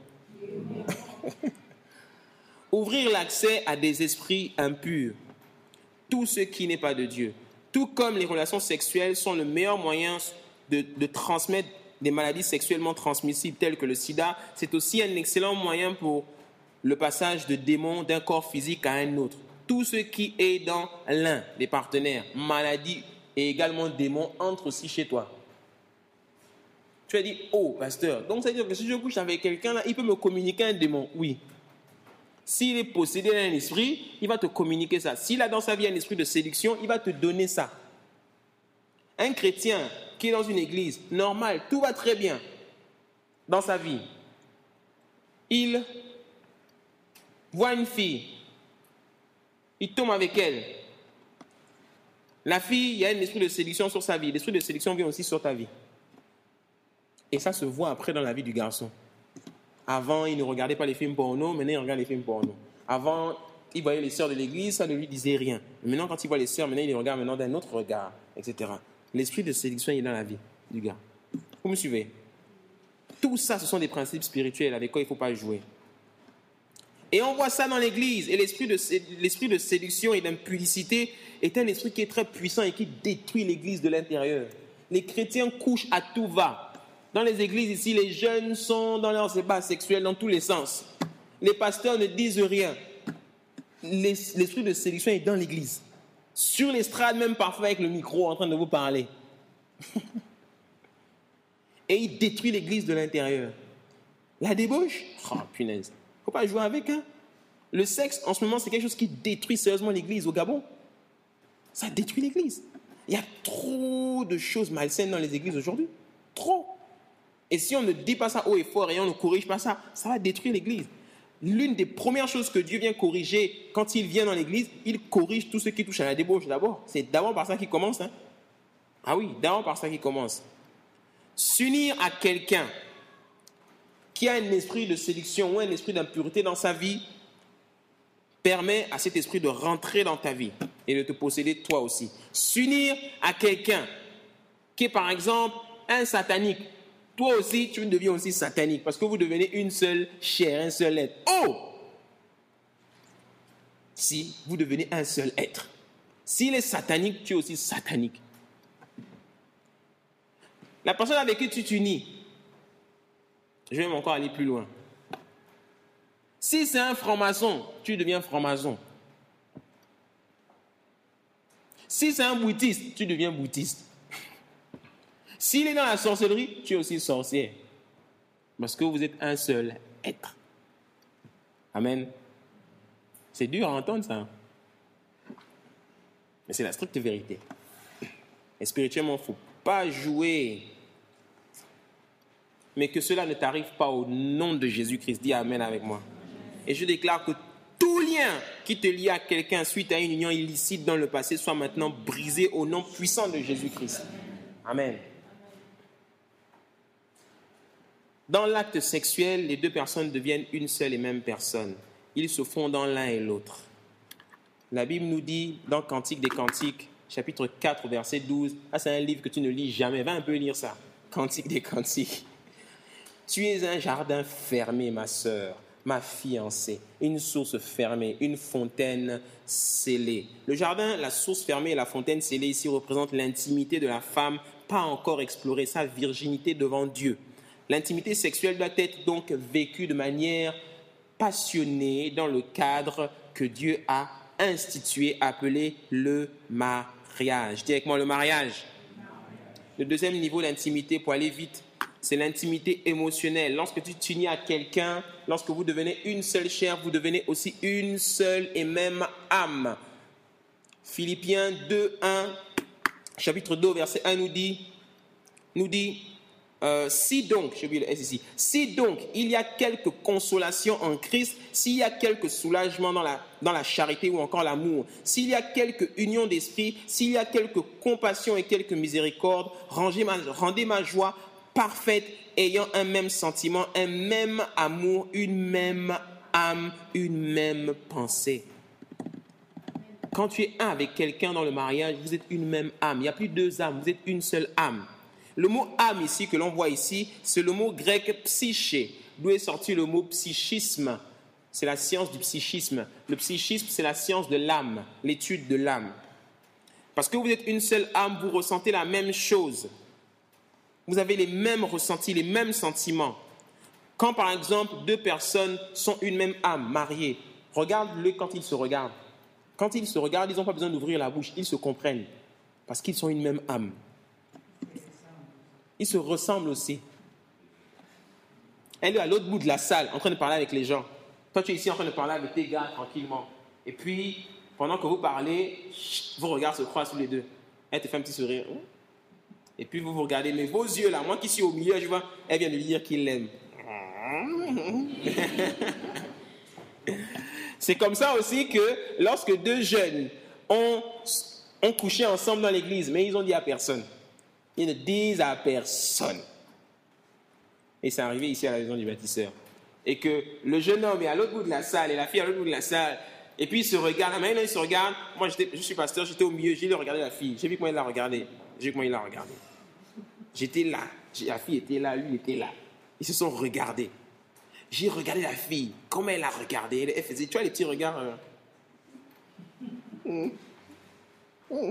S2: Ouvrir l'accès à des esprits impurs. Tout ce qui n'est pas de Dieu. Tout comme les relations sexuelles sont le meilleur moyen de, de transmettre des maladies sexuellement transmissibles telles que le sida, c'est aussi un excellent moyen pour le passage de démons d'un corps physique à un autre. Tout ce qui est dans l'un des partenaires, maladie et également démons, entre aussi chez toi. Tu as dit, oh, pasteur, donc ça veut dire que si je couche avec quelqu'un, là, il peut me communiquer un démon. Oui. S'il est possédé d'un esprit, il va te communiquer ça. S'il a dans sa vie un esprit de séduction, il va te donner ça. Un chrétien qui est dans une église, normal, tout va très bien dans sa vie. Il voit une fille, il tombe avec elle. La fille, il y a un esprit de séduction sur sa vie. L'esprit de séduction vient aussi sur ta vie. Et ça se voit après dans la vie du garçon. Avant, il ne regardait pas les films porno, maintenant il regarde les films porno. Avant, il voyait les sœurs de l'église, ça ne lui disait rien. Maintenant, quand il voit les sœurs, maintenant il les regarde maintenant d'un autre regard, et cetera. L'esprit de séduction est dans la vie du gars. Vous me suivez? Tout ça, ce sont des principes spirituels avec quoi il ne faut pas jouer. Et on voit ça dans l'église. Et l'esprit de, l'esprit de séduction et d'impudicité est un esprit qui est très puissant et qui détruit l'église de l'intérieur. Les chrétiens couchent à tout va. Dans les églises ici, les jeunes sont dans leurs ébats sexuels dans tous les sens. Les pasteurs ne disent rien. L'esprit de séduction est dans l'église. Sur l'estrade, même parfois avec le micro en train de vous parler. Et il détruit l'église de l'intérieur. La débauche, oh punaise. Il ne faut pas jouer avec. Hein. Le sexe, en ce moment, c'est quelque chose qui détruit sérieusement l'église au Gabon. Ça détruit l'église. Il y a trop de choses malsaines dans les églises aujourd'hui. Trop. Et si on ne dit pas ça haut et fort et on ne corrige pas ça, ça va détruire l'église. L'une des premières choses que Dieu vient corriger quand il vient dans l'église, il corrige tout ce qui touche à la débauche d'abord. C'est d'abord par ça qu'il commence. Hein. Ah oui, d'abord par ça qu'il commence. S'unir à quelqu'un qui a un esprit de séduction ou un esprit d'impureté dans sa vie permet à cet esprit de rentrer dans ta vie et de te posséder toi aussi. S'unir à quelqu'un qui est par exemple un satanique, toi aussi tu deviens aussi satanique parce que vous devenez une seule chair, un seul être. Oh! Si vous devenez un seul être. S'il est satanique, tu es aussi satanique. La personne avec qui tu t'unis, je vais encore aller plus loin. Si c'est un franc-maçon, tu deviens franc-maçon. Si c'est un boutiste, tu deviens boutiste. S'il est dans la sorcellerie, tu es aussi sorcier. Parce que vous êtes un seul être. Amen. C'est dur à entendre ça. Mais c'est la stricte vérité. Et spirituellement, il ne faut pas jouer. Mais que cela ne t'arrive pas au nom de Jésus-Christ. Dis Amen avec moi. Et je déclare que tout lien qui te lie à quelqu'un suite à une union illicite dans le passé soit maintenant brisé au nom puissant de Jésus-Christ. Amen. Dans l'acte sexuel, les deux personnes deviennent une seule et même personne. Ils se font dans l'un et l'autre. La Bible nous dit, dans Cantique des Cantiques, chapitre quatre, verset douze, ah, c'est un livre que tu ne lis jamais, va un peu lire ça. Cantique des Cantiques. Tu es un jardin fermé, ma sœur, ma fiancée, une source fermée, une fontaine scellée. Le jardin, la source fermée et la fontaine scellée ici représentent l'intimité de la femme, pas encore explorée, sa virginité devant Dieu. L'intimité sexuelle doit être donc vécue de manière passionnée dans le cadre que Dieu a institué, appelé le mariage. Dis avec moi le mariage. Le deuxième niveau d'intimité, pour aller vite, c'est l'intimité émotionnelle. Lorsque tu t'unis à quelqu'un, lorsque vous devenez une seule chair, vous devenez aussi une seule et même âme. Philippiens deux, un, chapitre deux, verset un nous dit, nous dit Euh, si donc, j'ai oublié le S ici, si donc il y a quelque consolation en Christ, s'il y a quelque soulagement dans la, dans la charité ou encore l'amour, s'il y a quelque union d'esprit, s'il y a quelque compassion et quelque miséricorde, rendez ma, rendez ma joie parfaite, ayant un même sentiment, un même amour, une même âme, une même pensée. Quand tu es un avec quelqu'un dans le mariage, vous êtes une même âme. Il n'y a plus deux âmes, vous êtes une seule âme. Le mot âme ici, que l'on voit ici, c'est le mot grec psyché, d'où est sorti le mot psychisme. C'est la science du psychisme. Le psychisme, c'est la science de l'âme, l'étude de l'âme. Parce que vous êtes une seule âme, vous ressentez la même chose. Vous avez les mêmes ressentis, les mêmes sentiments. Quand, par exemple, deux personnes sont une même âme, mariées, regarde-le quand ils se regardent. Quand ils se regardent, ils n'ont pas besoin d'ouvrir la bouche, ils se comprennent. Parce qu'ils sont une même âme. Ils se ressemblent aussi. Elle est à l'autre bout de la salle, en train de parler avec les gens. Toi, tu es ici en train de parler avec tes gars tranquillement. Et puis, pendant que vous parlez, vos regards se croisent tous les deux. Elle te fait un petit sourire. Et puis, vous vous regardez. Mais vos yeux, là, moi qui suis au milieu, je vois, elle vient de lui dire qu'il l'aime. C'est comme ça aussi que lorsque deux jeunes ont, ont couché ensemble dans l'église, mais ils ont dit à personne. Ils ne disent à personne. Et c'est arrivé ici à la maison du bâtisseur. Et que le jeune homme est à l'autre bout de la salle et la fille à l'autre bout de la salle. Et puis ils se regardent. Maintenant ils se regardent. Moi je suis pasteur, j'étais au milieu, j'ai regardé la fille. J'ai vu comment il l'a regardé. J'ai vu comment il l'a regardé. J'étais là. La fille était là, lui était là. Ils se sont regardés. J'ai regardé la fille. Comment elle a regardé. Elle faisait, tu vois les petits regards. Euh... Mmh. Mmh.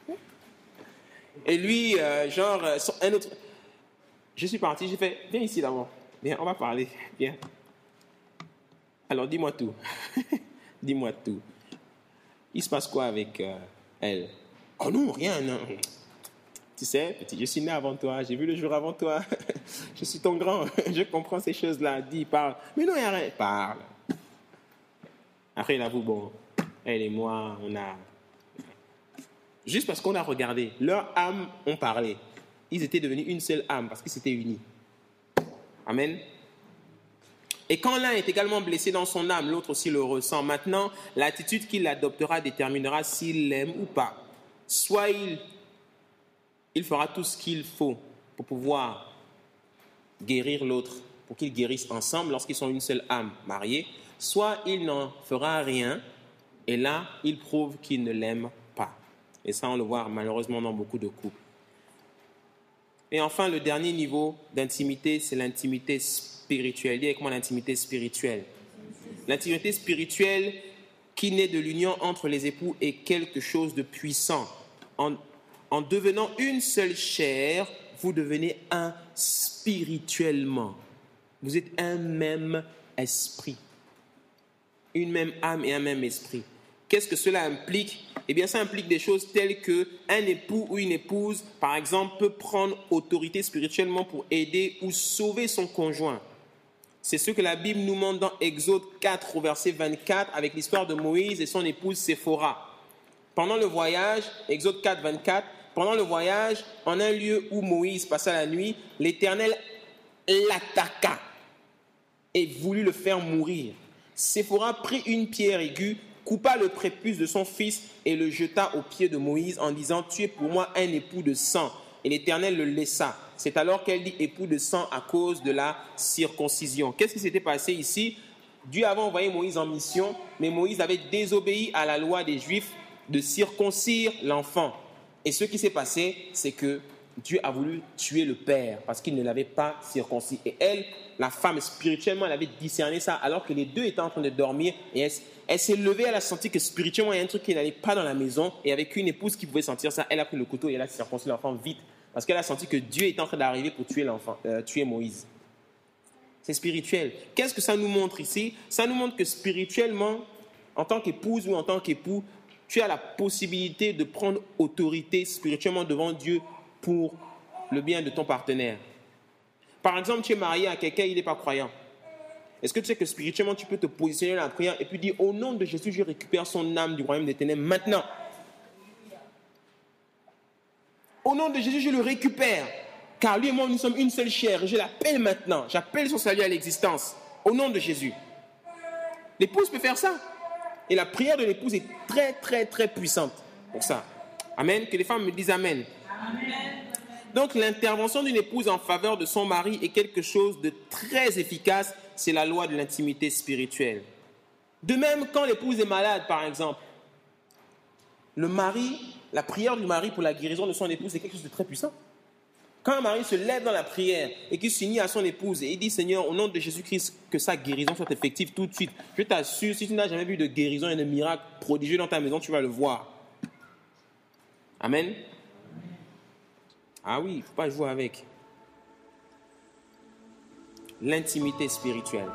S2: Et lui, euh, genre, un autre... Je suis parti, j'ai fait, viens ici d'abord. Viens, on va parler. Viens. Alors, dis-moi tout. Dis-moi tout. Il se passe quoi avec euh, elle? Oh non, rien, non. Tu sais, petit, je suis né avant toi, j'ai vu le jour avant toi. Je suis ton grand, je comprends ces choses-là. Dis, parle. Mais non, il n'y a rien. Parle. Après, il avoue, bon, elle et moi, on a... Juste parce qu'on a regardé, leurs âmes ont parlé. Ils étaient devenus une seule âme parce qu'ils s'étaient unis. Amen. Et quand l'un est également blessé dans son âme, l'autre aussi le ressent. Maintenant, l'attitude qu'il adoptera déterminera s'il l'aime ou pas. Soit il, il fera tout ce qu'il faut pour pouvoir guérir l'autre, pour qu'ils guérissent ensemble lorsqu'ils sont une seule âme mariée. Soit il n'en fera rien et là, il prouve qu'il ne l'aime pas. Et ça, on le voit malheureusement dans beaucoup de couples. Et enfin, le dernier niveau d'intimité, c'est l'intimité spirituelle. Dis avec moi l'intimité spirituelle. L'intimité spirituelle qui naît de l'union entre les époux est quelque chose de puissant. En, en devenant une seule chair, vous devenez un spirituellement. Vous êtes un même esprit. une même âme et un même esprit. Qu'est-ce que cela implique? Eh bien, ça implique des choses telles qu'un époux ou une épouse, par exemple, peut prendre autorité spirituellement pour aider ou sauver son conjoint. C'est ce que la Bible nous montre dans Exode quatre, au verset vingt-quatre, avec l'histoire de Moïse et son épouse Séphora. Pendant le voyage, Exode quatre, vingt-quatre, pendant le voyage, en un lieu où Moïse passa la nuit, l'Éternel l'attaqua et voulut le faire mourir. Séphora prit une pierre aiguë, coupa le prépuce de son fils et le jeta aux pieds de Moïse en disant « Tu es pour moi un époux de sang ». Et l'Éternel le laissa. C'est alors qu'elle dit « époux de sang » à cause de la circoncision. Qu'est-ce qui s'était passé ici? Dieu avait envoyé Moïse en mission, mais Moïse avait désobéi à la loi des Juifs de circoncire l'enfant. Et ce qui s'est passé, c'est que Dieu a voulu tuer le père parce qu'il ne l'avait pas circoncis. Et elle, la femme, spirituellement, elle avait discerné ça alors que les deux étaient en train de dormir. Et elle, elle s'est levée, elle a senti que spirituellement, il y a un truc qui n'allait pas dans la maison. Et avec une épouse qui pouvait sentir ça, elle a pris le couteau et elle a circoncis l'enfant vite. Parce qu'elle a senti que Dieu était en train d'arriver pour tuer l'enfant, euh, tuer Moïse. C'est spirituel. Qu'est-ce que ça nous montre ici? Ça nous montre que spirituellement, en tant qu'épouse ou en tant qu'époux, tu as la possibilité de prendre autorité spirituellement devant Dieu pour le bien de ton partenaire. Par exemple, tu es marié à quelqu'un, il n'est pas croyant. Est-ce que tu sais que spirituellement, tu peux te positionner dans la prière et puis dire, au nom de Jésus, je récupère son âme du royaume des ténèbres maintenant. Au nom de Jésus, je le récupère. Car lui et moi, nous sommes une seule chair. Et je l'appelle maintenant. J'appelle son salut à l'existence. Au nom de Jésus. L'épouse peut faire ça. Et la prière de l'épouse est très, très, très puissante pour ça. Amen. Que les femmes me disent Amen. Amen. Donc, l'intervention d'une épouse en faveur de son mari est quelque chose de très efficace. C'est la loi de l'intimité spirituelle. De même, quand l'épouse est malade, par exemple, le mari, la prière du mari pour la guérison de son épouse, c'est quelque chose de très puissant. Quand un mari se lève dans la prière et qu'il s'unit à son épouse et il dit, Seigneur, au nom de Jésus-Christ, que sa guérison soit effective tout de suite. Je t'assure, si tu n'as jamais vu de guérison et de miracle prodigieux dans ta maison, tu vas le voir. Amen. Ah oui, il ne faut pas jouer avec. L'intimité spirituelle.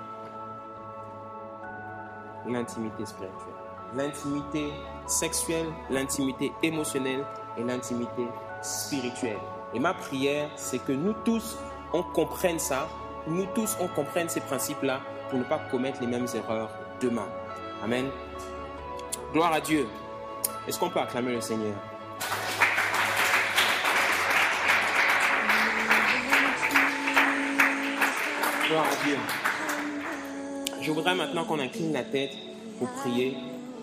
S2: L'intimité spirituelle. L'intimité sexuelle, l'intimité émotionnelle et l'intimité spirituelle. Et ma prière, c'est que nous tous, on comprenne ça, nous tous, on comprenne ces principes-là pour ne pas commettre les mêmes erreurs demain. Amen. Gloire à Dieu. Est-ce qu'on peut acclamer le Seigneur? Gloire à Dieu. Je voudrais maintenant qu'on incline la tête pour prier.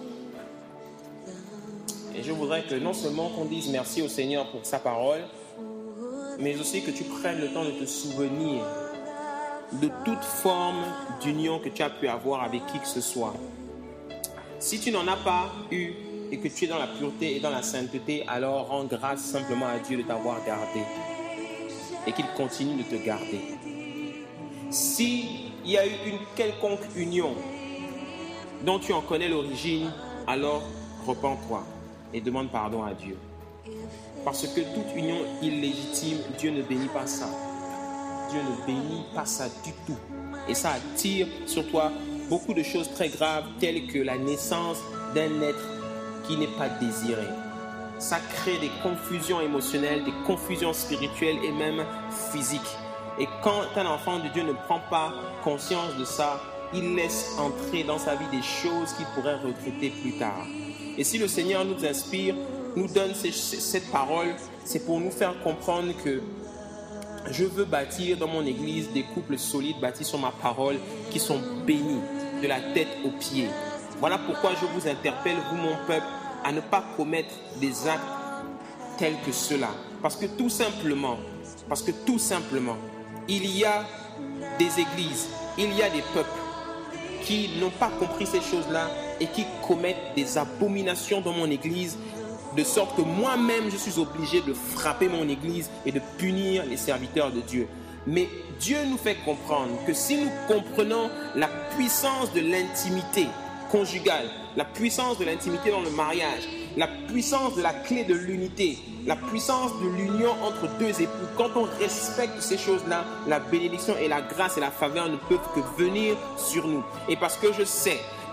S2: Et je voudrais que non seulement qu'on dise merci au Seigneur pour sa parole, mais aussi que tu prennes le temps de te souvenir de toute forme d'union que tu as pu avoir avec qui que ce soit. Si tu n'en as pas eu et que tu es dans la pureté et dans la sainteté, alors rends grâce simplement à Dieu de t'avoir gardé et qu'il continue de te garder. S'il y a eu une quelconque union dont tu en connais l'origine, alors repens-toi et demande pardon à Dieu. Parce que toute union illégitime, Dieu ne bénit pas ça. Dieu ne bénit pas ça du tout. Et ça attire sur toi beaucoup de choses très graves, telles que la naissance d'un être qui n'est pas désiré. Ça crée des confusions émotionnelles, des confusions spirituelles et même physiques. Et quand un enfant de Dieu ne prend pas conscience de ça, il laisse entrer dans sa vie des choses qu'il pourrait regretter plus tard. Et si le Seigneur nous inspire, nous donne cette parole, c'est pour nous faire comprendre que je veux bâtir dans mon église des couples solides bâtis sur ma parole qui sont bénis de la tête aux pieds. Voilà pourquoi je vous interpelle, vous mon peuple, à ne pas commettre des actes tels que ceux-là. Parce que tout simplement, parce que tout simplement, il y a des églises, il y a des peuples qui n'ont pas compris ces choses-là et qui commettent des abominations dans mon église, de sorte que moi-même, je suis obligé de frapper mon église et de punir les serviteurs de Dieu. Mais Dieu nous fait comprendre que si nous comprenons la puissance de l'intimité conjugale, la puissance de l'intimité dans le mariage, la puissance de la clé de l'unité, la puissance de l'union entre deux époux, quand on respecte ces choses-là, la bénédiction et la grâce et la faveur ne peuvent que venir sur nous. Et parce que je sais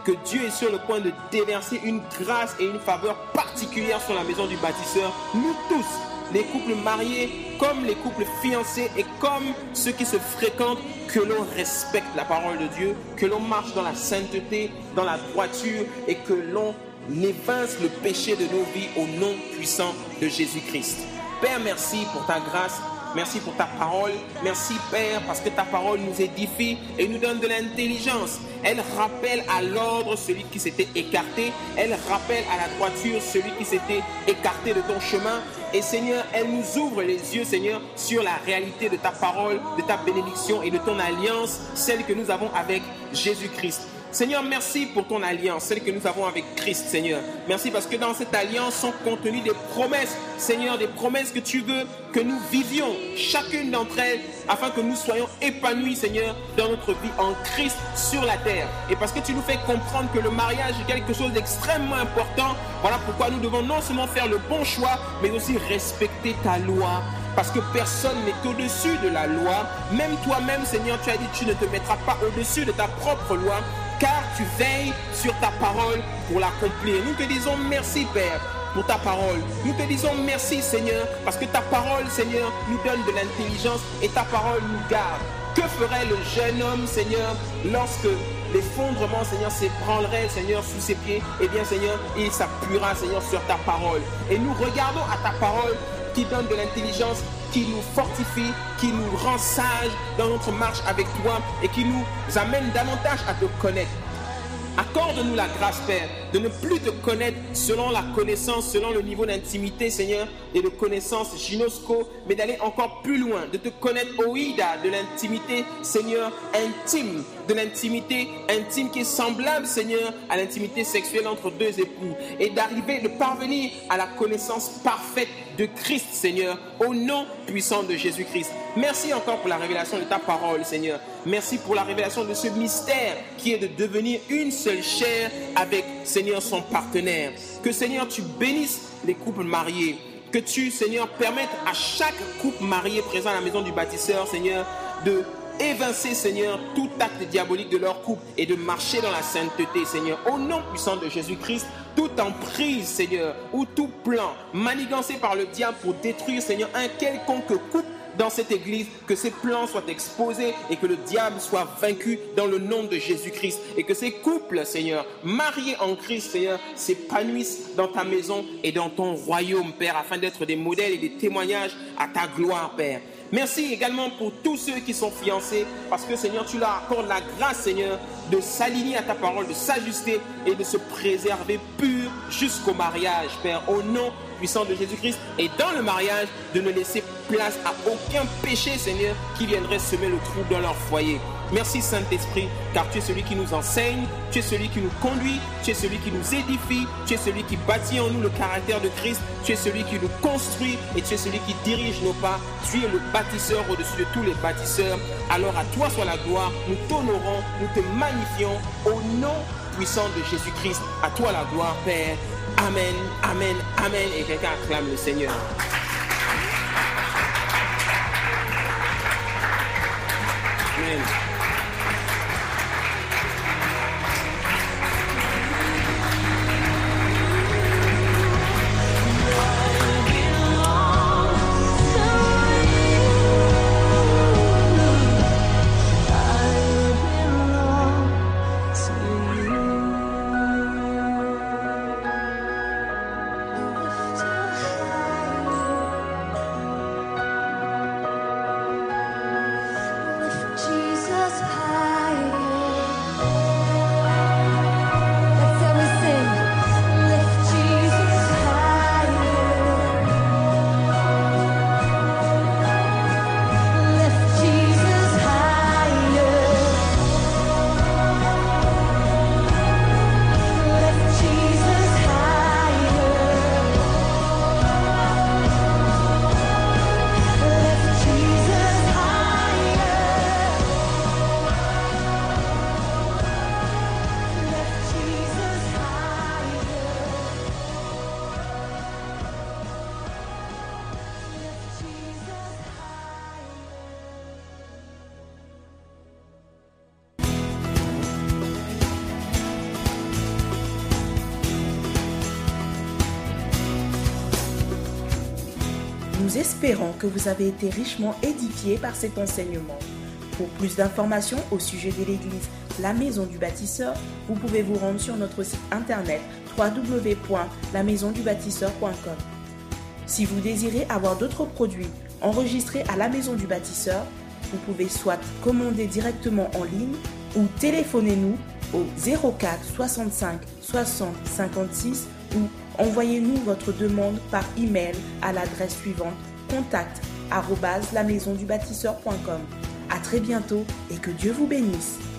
S2: que Dieu est sur le point de déverser une grâce et une faveur particulière sur la maison du bâtisseur. Nous tous, les couples mariés comme les couples fiancés et comme ceux qui se fréquentent, que l'on respecte la parole de Dieu, que l'on marche dans la sainteté, dans la droiture et que l'on évince le péché de nos vies au nom puissant de Jésus-Christ. Père, merci pour ta grâce. Merci pour ta parole. Merci, Père, parce que ta parole nous édifie et nous donne de l'intelligence. Elle rappelle à l'ordre celui qui s'était écarté. Elle rappelle à la droiture celui qui s'était écarté de ton chemin. Et Seigneur, elle nous ouvre les yeux, Seigneur, sur la réalité de ta parole, de ta bénédiction et de ton alliance, celle que nous avons avec Jésus-Christ. Seigneur, merci pour ton alliance, celle que nous avons avec Christ, Seigneur. Merci parce que dans cette alliance sont contenues des promesses, Seigneur, des promesses que tu veux que nous vivions, chacune d'entre elles, afin que nous soyons épanouis, Seigneur, dans notre vie en Christ sur la terre. Et parce que tu nous fais comprendre que le mariage est quelque chose d'extrêmement important, voilà pourquoi nous devons non seulement faire le bon choix, mais aussi respecter ta loi. Parce que personne n'est au-dessus de la loi. Même toi-même, Seigneur, tu as dit tu ne te mettras pas au-dessus de ta propre loi, car tu veilles sur ta parole pour l'accomplir. Nous te disons merci, Père, pour ta parole. Nous te disons merci, Seigneur, parce que ta parole, Seigneur, nous donne de l'intelligence et ta parole nous garde. Que ferait le jeune homme, Seigneur, lorsque l'effondrement, Seigneur, s'ébranlerait, Seigneur, sous ses pieds? Eh bien, Seigneur, il s'appuiera, Seigneur, sur ta parole. Et nous regardons à ta parole qui donne de l'intelligence, qui nous fortifie, qui nous rend sages dans notre marche avec toi et qui nous amène davantage à te connaître. Accorde-nous la grâce, Père, de ne plus te connaître selon la connaissance, selon le niveau d'intimité, Seigneur, et de connaissance gynosco, mais d'aller encore plus loin, de te connaître oïda, de l'intimité, Seigneur, intime, de l'intimité intime qui est semblable, Seigneur, à l'intimité sexuelle entre deux époux, et d'arriver, de parvenir à la connaissance parfaite de Christ, Seigneur, au nom puissant de Jésus-Christ. Merci encore pour la révélation de ta parole, Seigneur. Merci pour la révélation de ce mystère qui est de devenir une seule chair avec, Seigneur, son partenaire. Que, Seigneur, tu bénisses les couples mariés. Que tu, Seigneur, permettes à chaque couple marié présent à la maison du bâtisseur, Seigneur, de évincer, Seigneur, tout acte diabolique de leur couple et de marcher dans la sainteté, Seigneur, au nom puissant de Jésus-Christ. Toute emprise, Seigneur, ou tout plan manigancé par le diable pour détruire, Seigneur, un quelconque couple dans cette église, que ces plans soient exposés et que le diable soit vaincu dans le nom de Jésus-Christ. Et que ces couples, Seigneur, mariés en Christ, Seigneur, s'épanouissent dans ta maison et dans ton royaume, Père, afin d'être des modèles et des témoignages à ta gloire, Père. Merci également pour tous ceux qui sont fiancés, parce que, Seigneur, tu leur accordes la grâce, Seigneur, de s'aligner à ta parole, de s'ajuster et de se préserver pur jusqu'au mariage, Père, au nom puissant de Jésus-Christ. Et dans le mariage, de ne laisser place à aucun péché, Seigneur, qui viendrait semer le trouble dans leur foyer. Merci, Saint-Esprit, car tu es celui qui nous enseigne, tu es celui qui nous conduit, tu es celui qui nous édifie, tu es celui qui bâtit en nous le caractère de Christ, tu es celui qui nous construit et tu es celui qui dirige nos pas. Tu es le bâtisseur au-dessus de tous les bâtisseurs. Alors à toi soit la gloire, nous t'honorons, nous te magnifions au nom puissant de Jésus-Christ. À toi la gloire, Père. Amen, amen, amen. Et quelqu'un acclame le Seigneur. Amen.
S3: Jesus
S1: Nous espérons que vous avez été richement édifiés par cet enseignement. Pour plus d'informations au sujet de l'Église La Maison du Bâtisseur, vous pouvez vous rendre sur notre site internet w w w point la maison du bâtisseur point com. Si vous désirez avoir d'autres produits enregistrés à La Maison du Bâtisseur, vous pouvez soit commander directement en ligne ou téléphonez-nous au zéro quatre soixante-cinq soixante cinquante-six ou envoyez-nous votre demande par email à l'adresse suivante contact arobase la maison du bâtisseur point com. À très bientôt et que Dieu vous bénisse.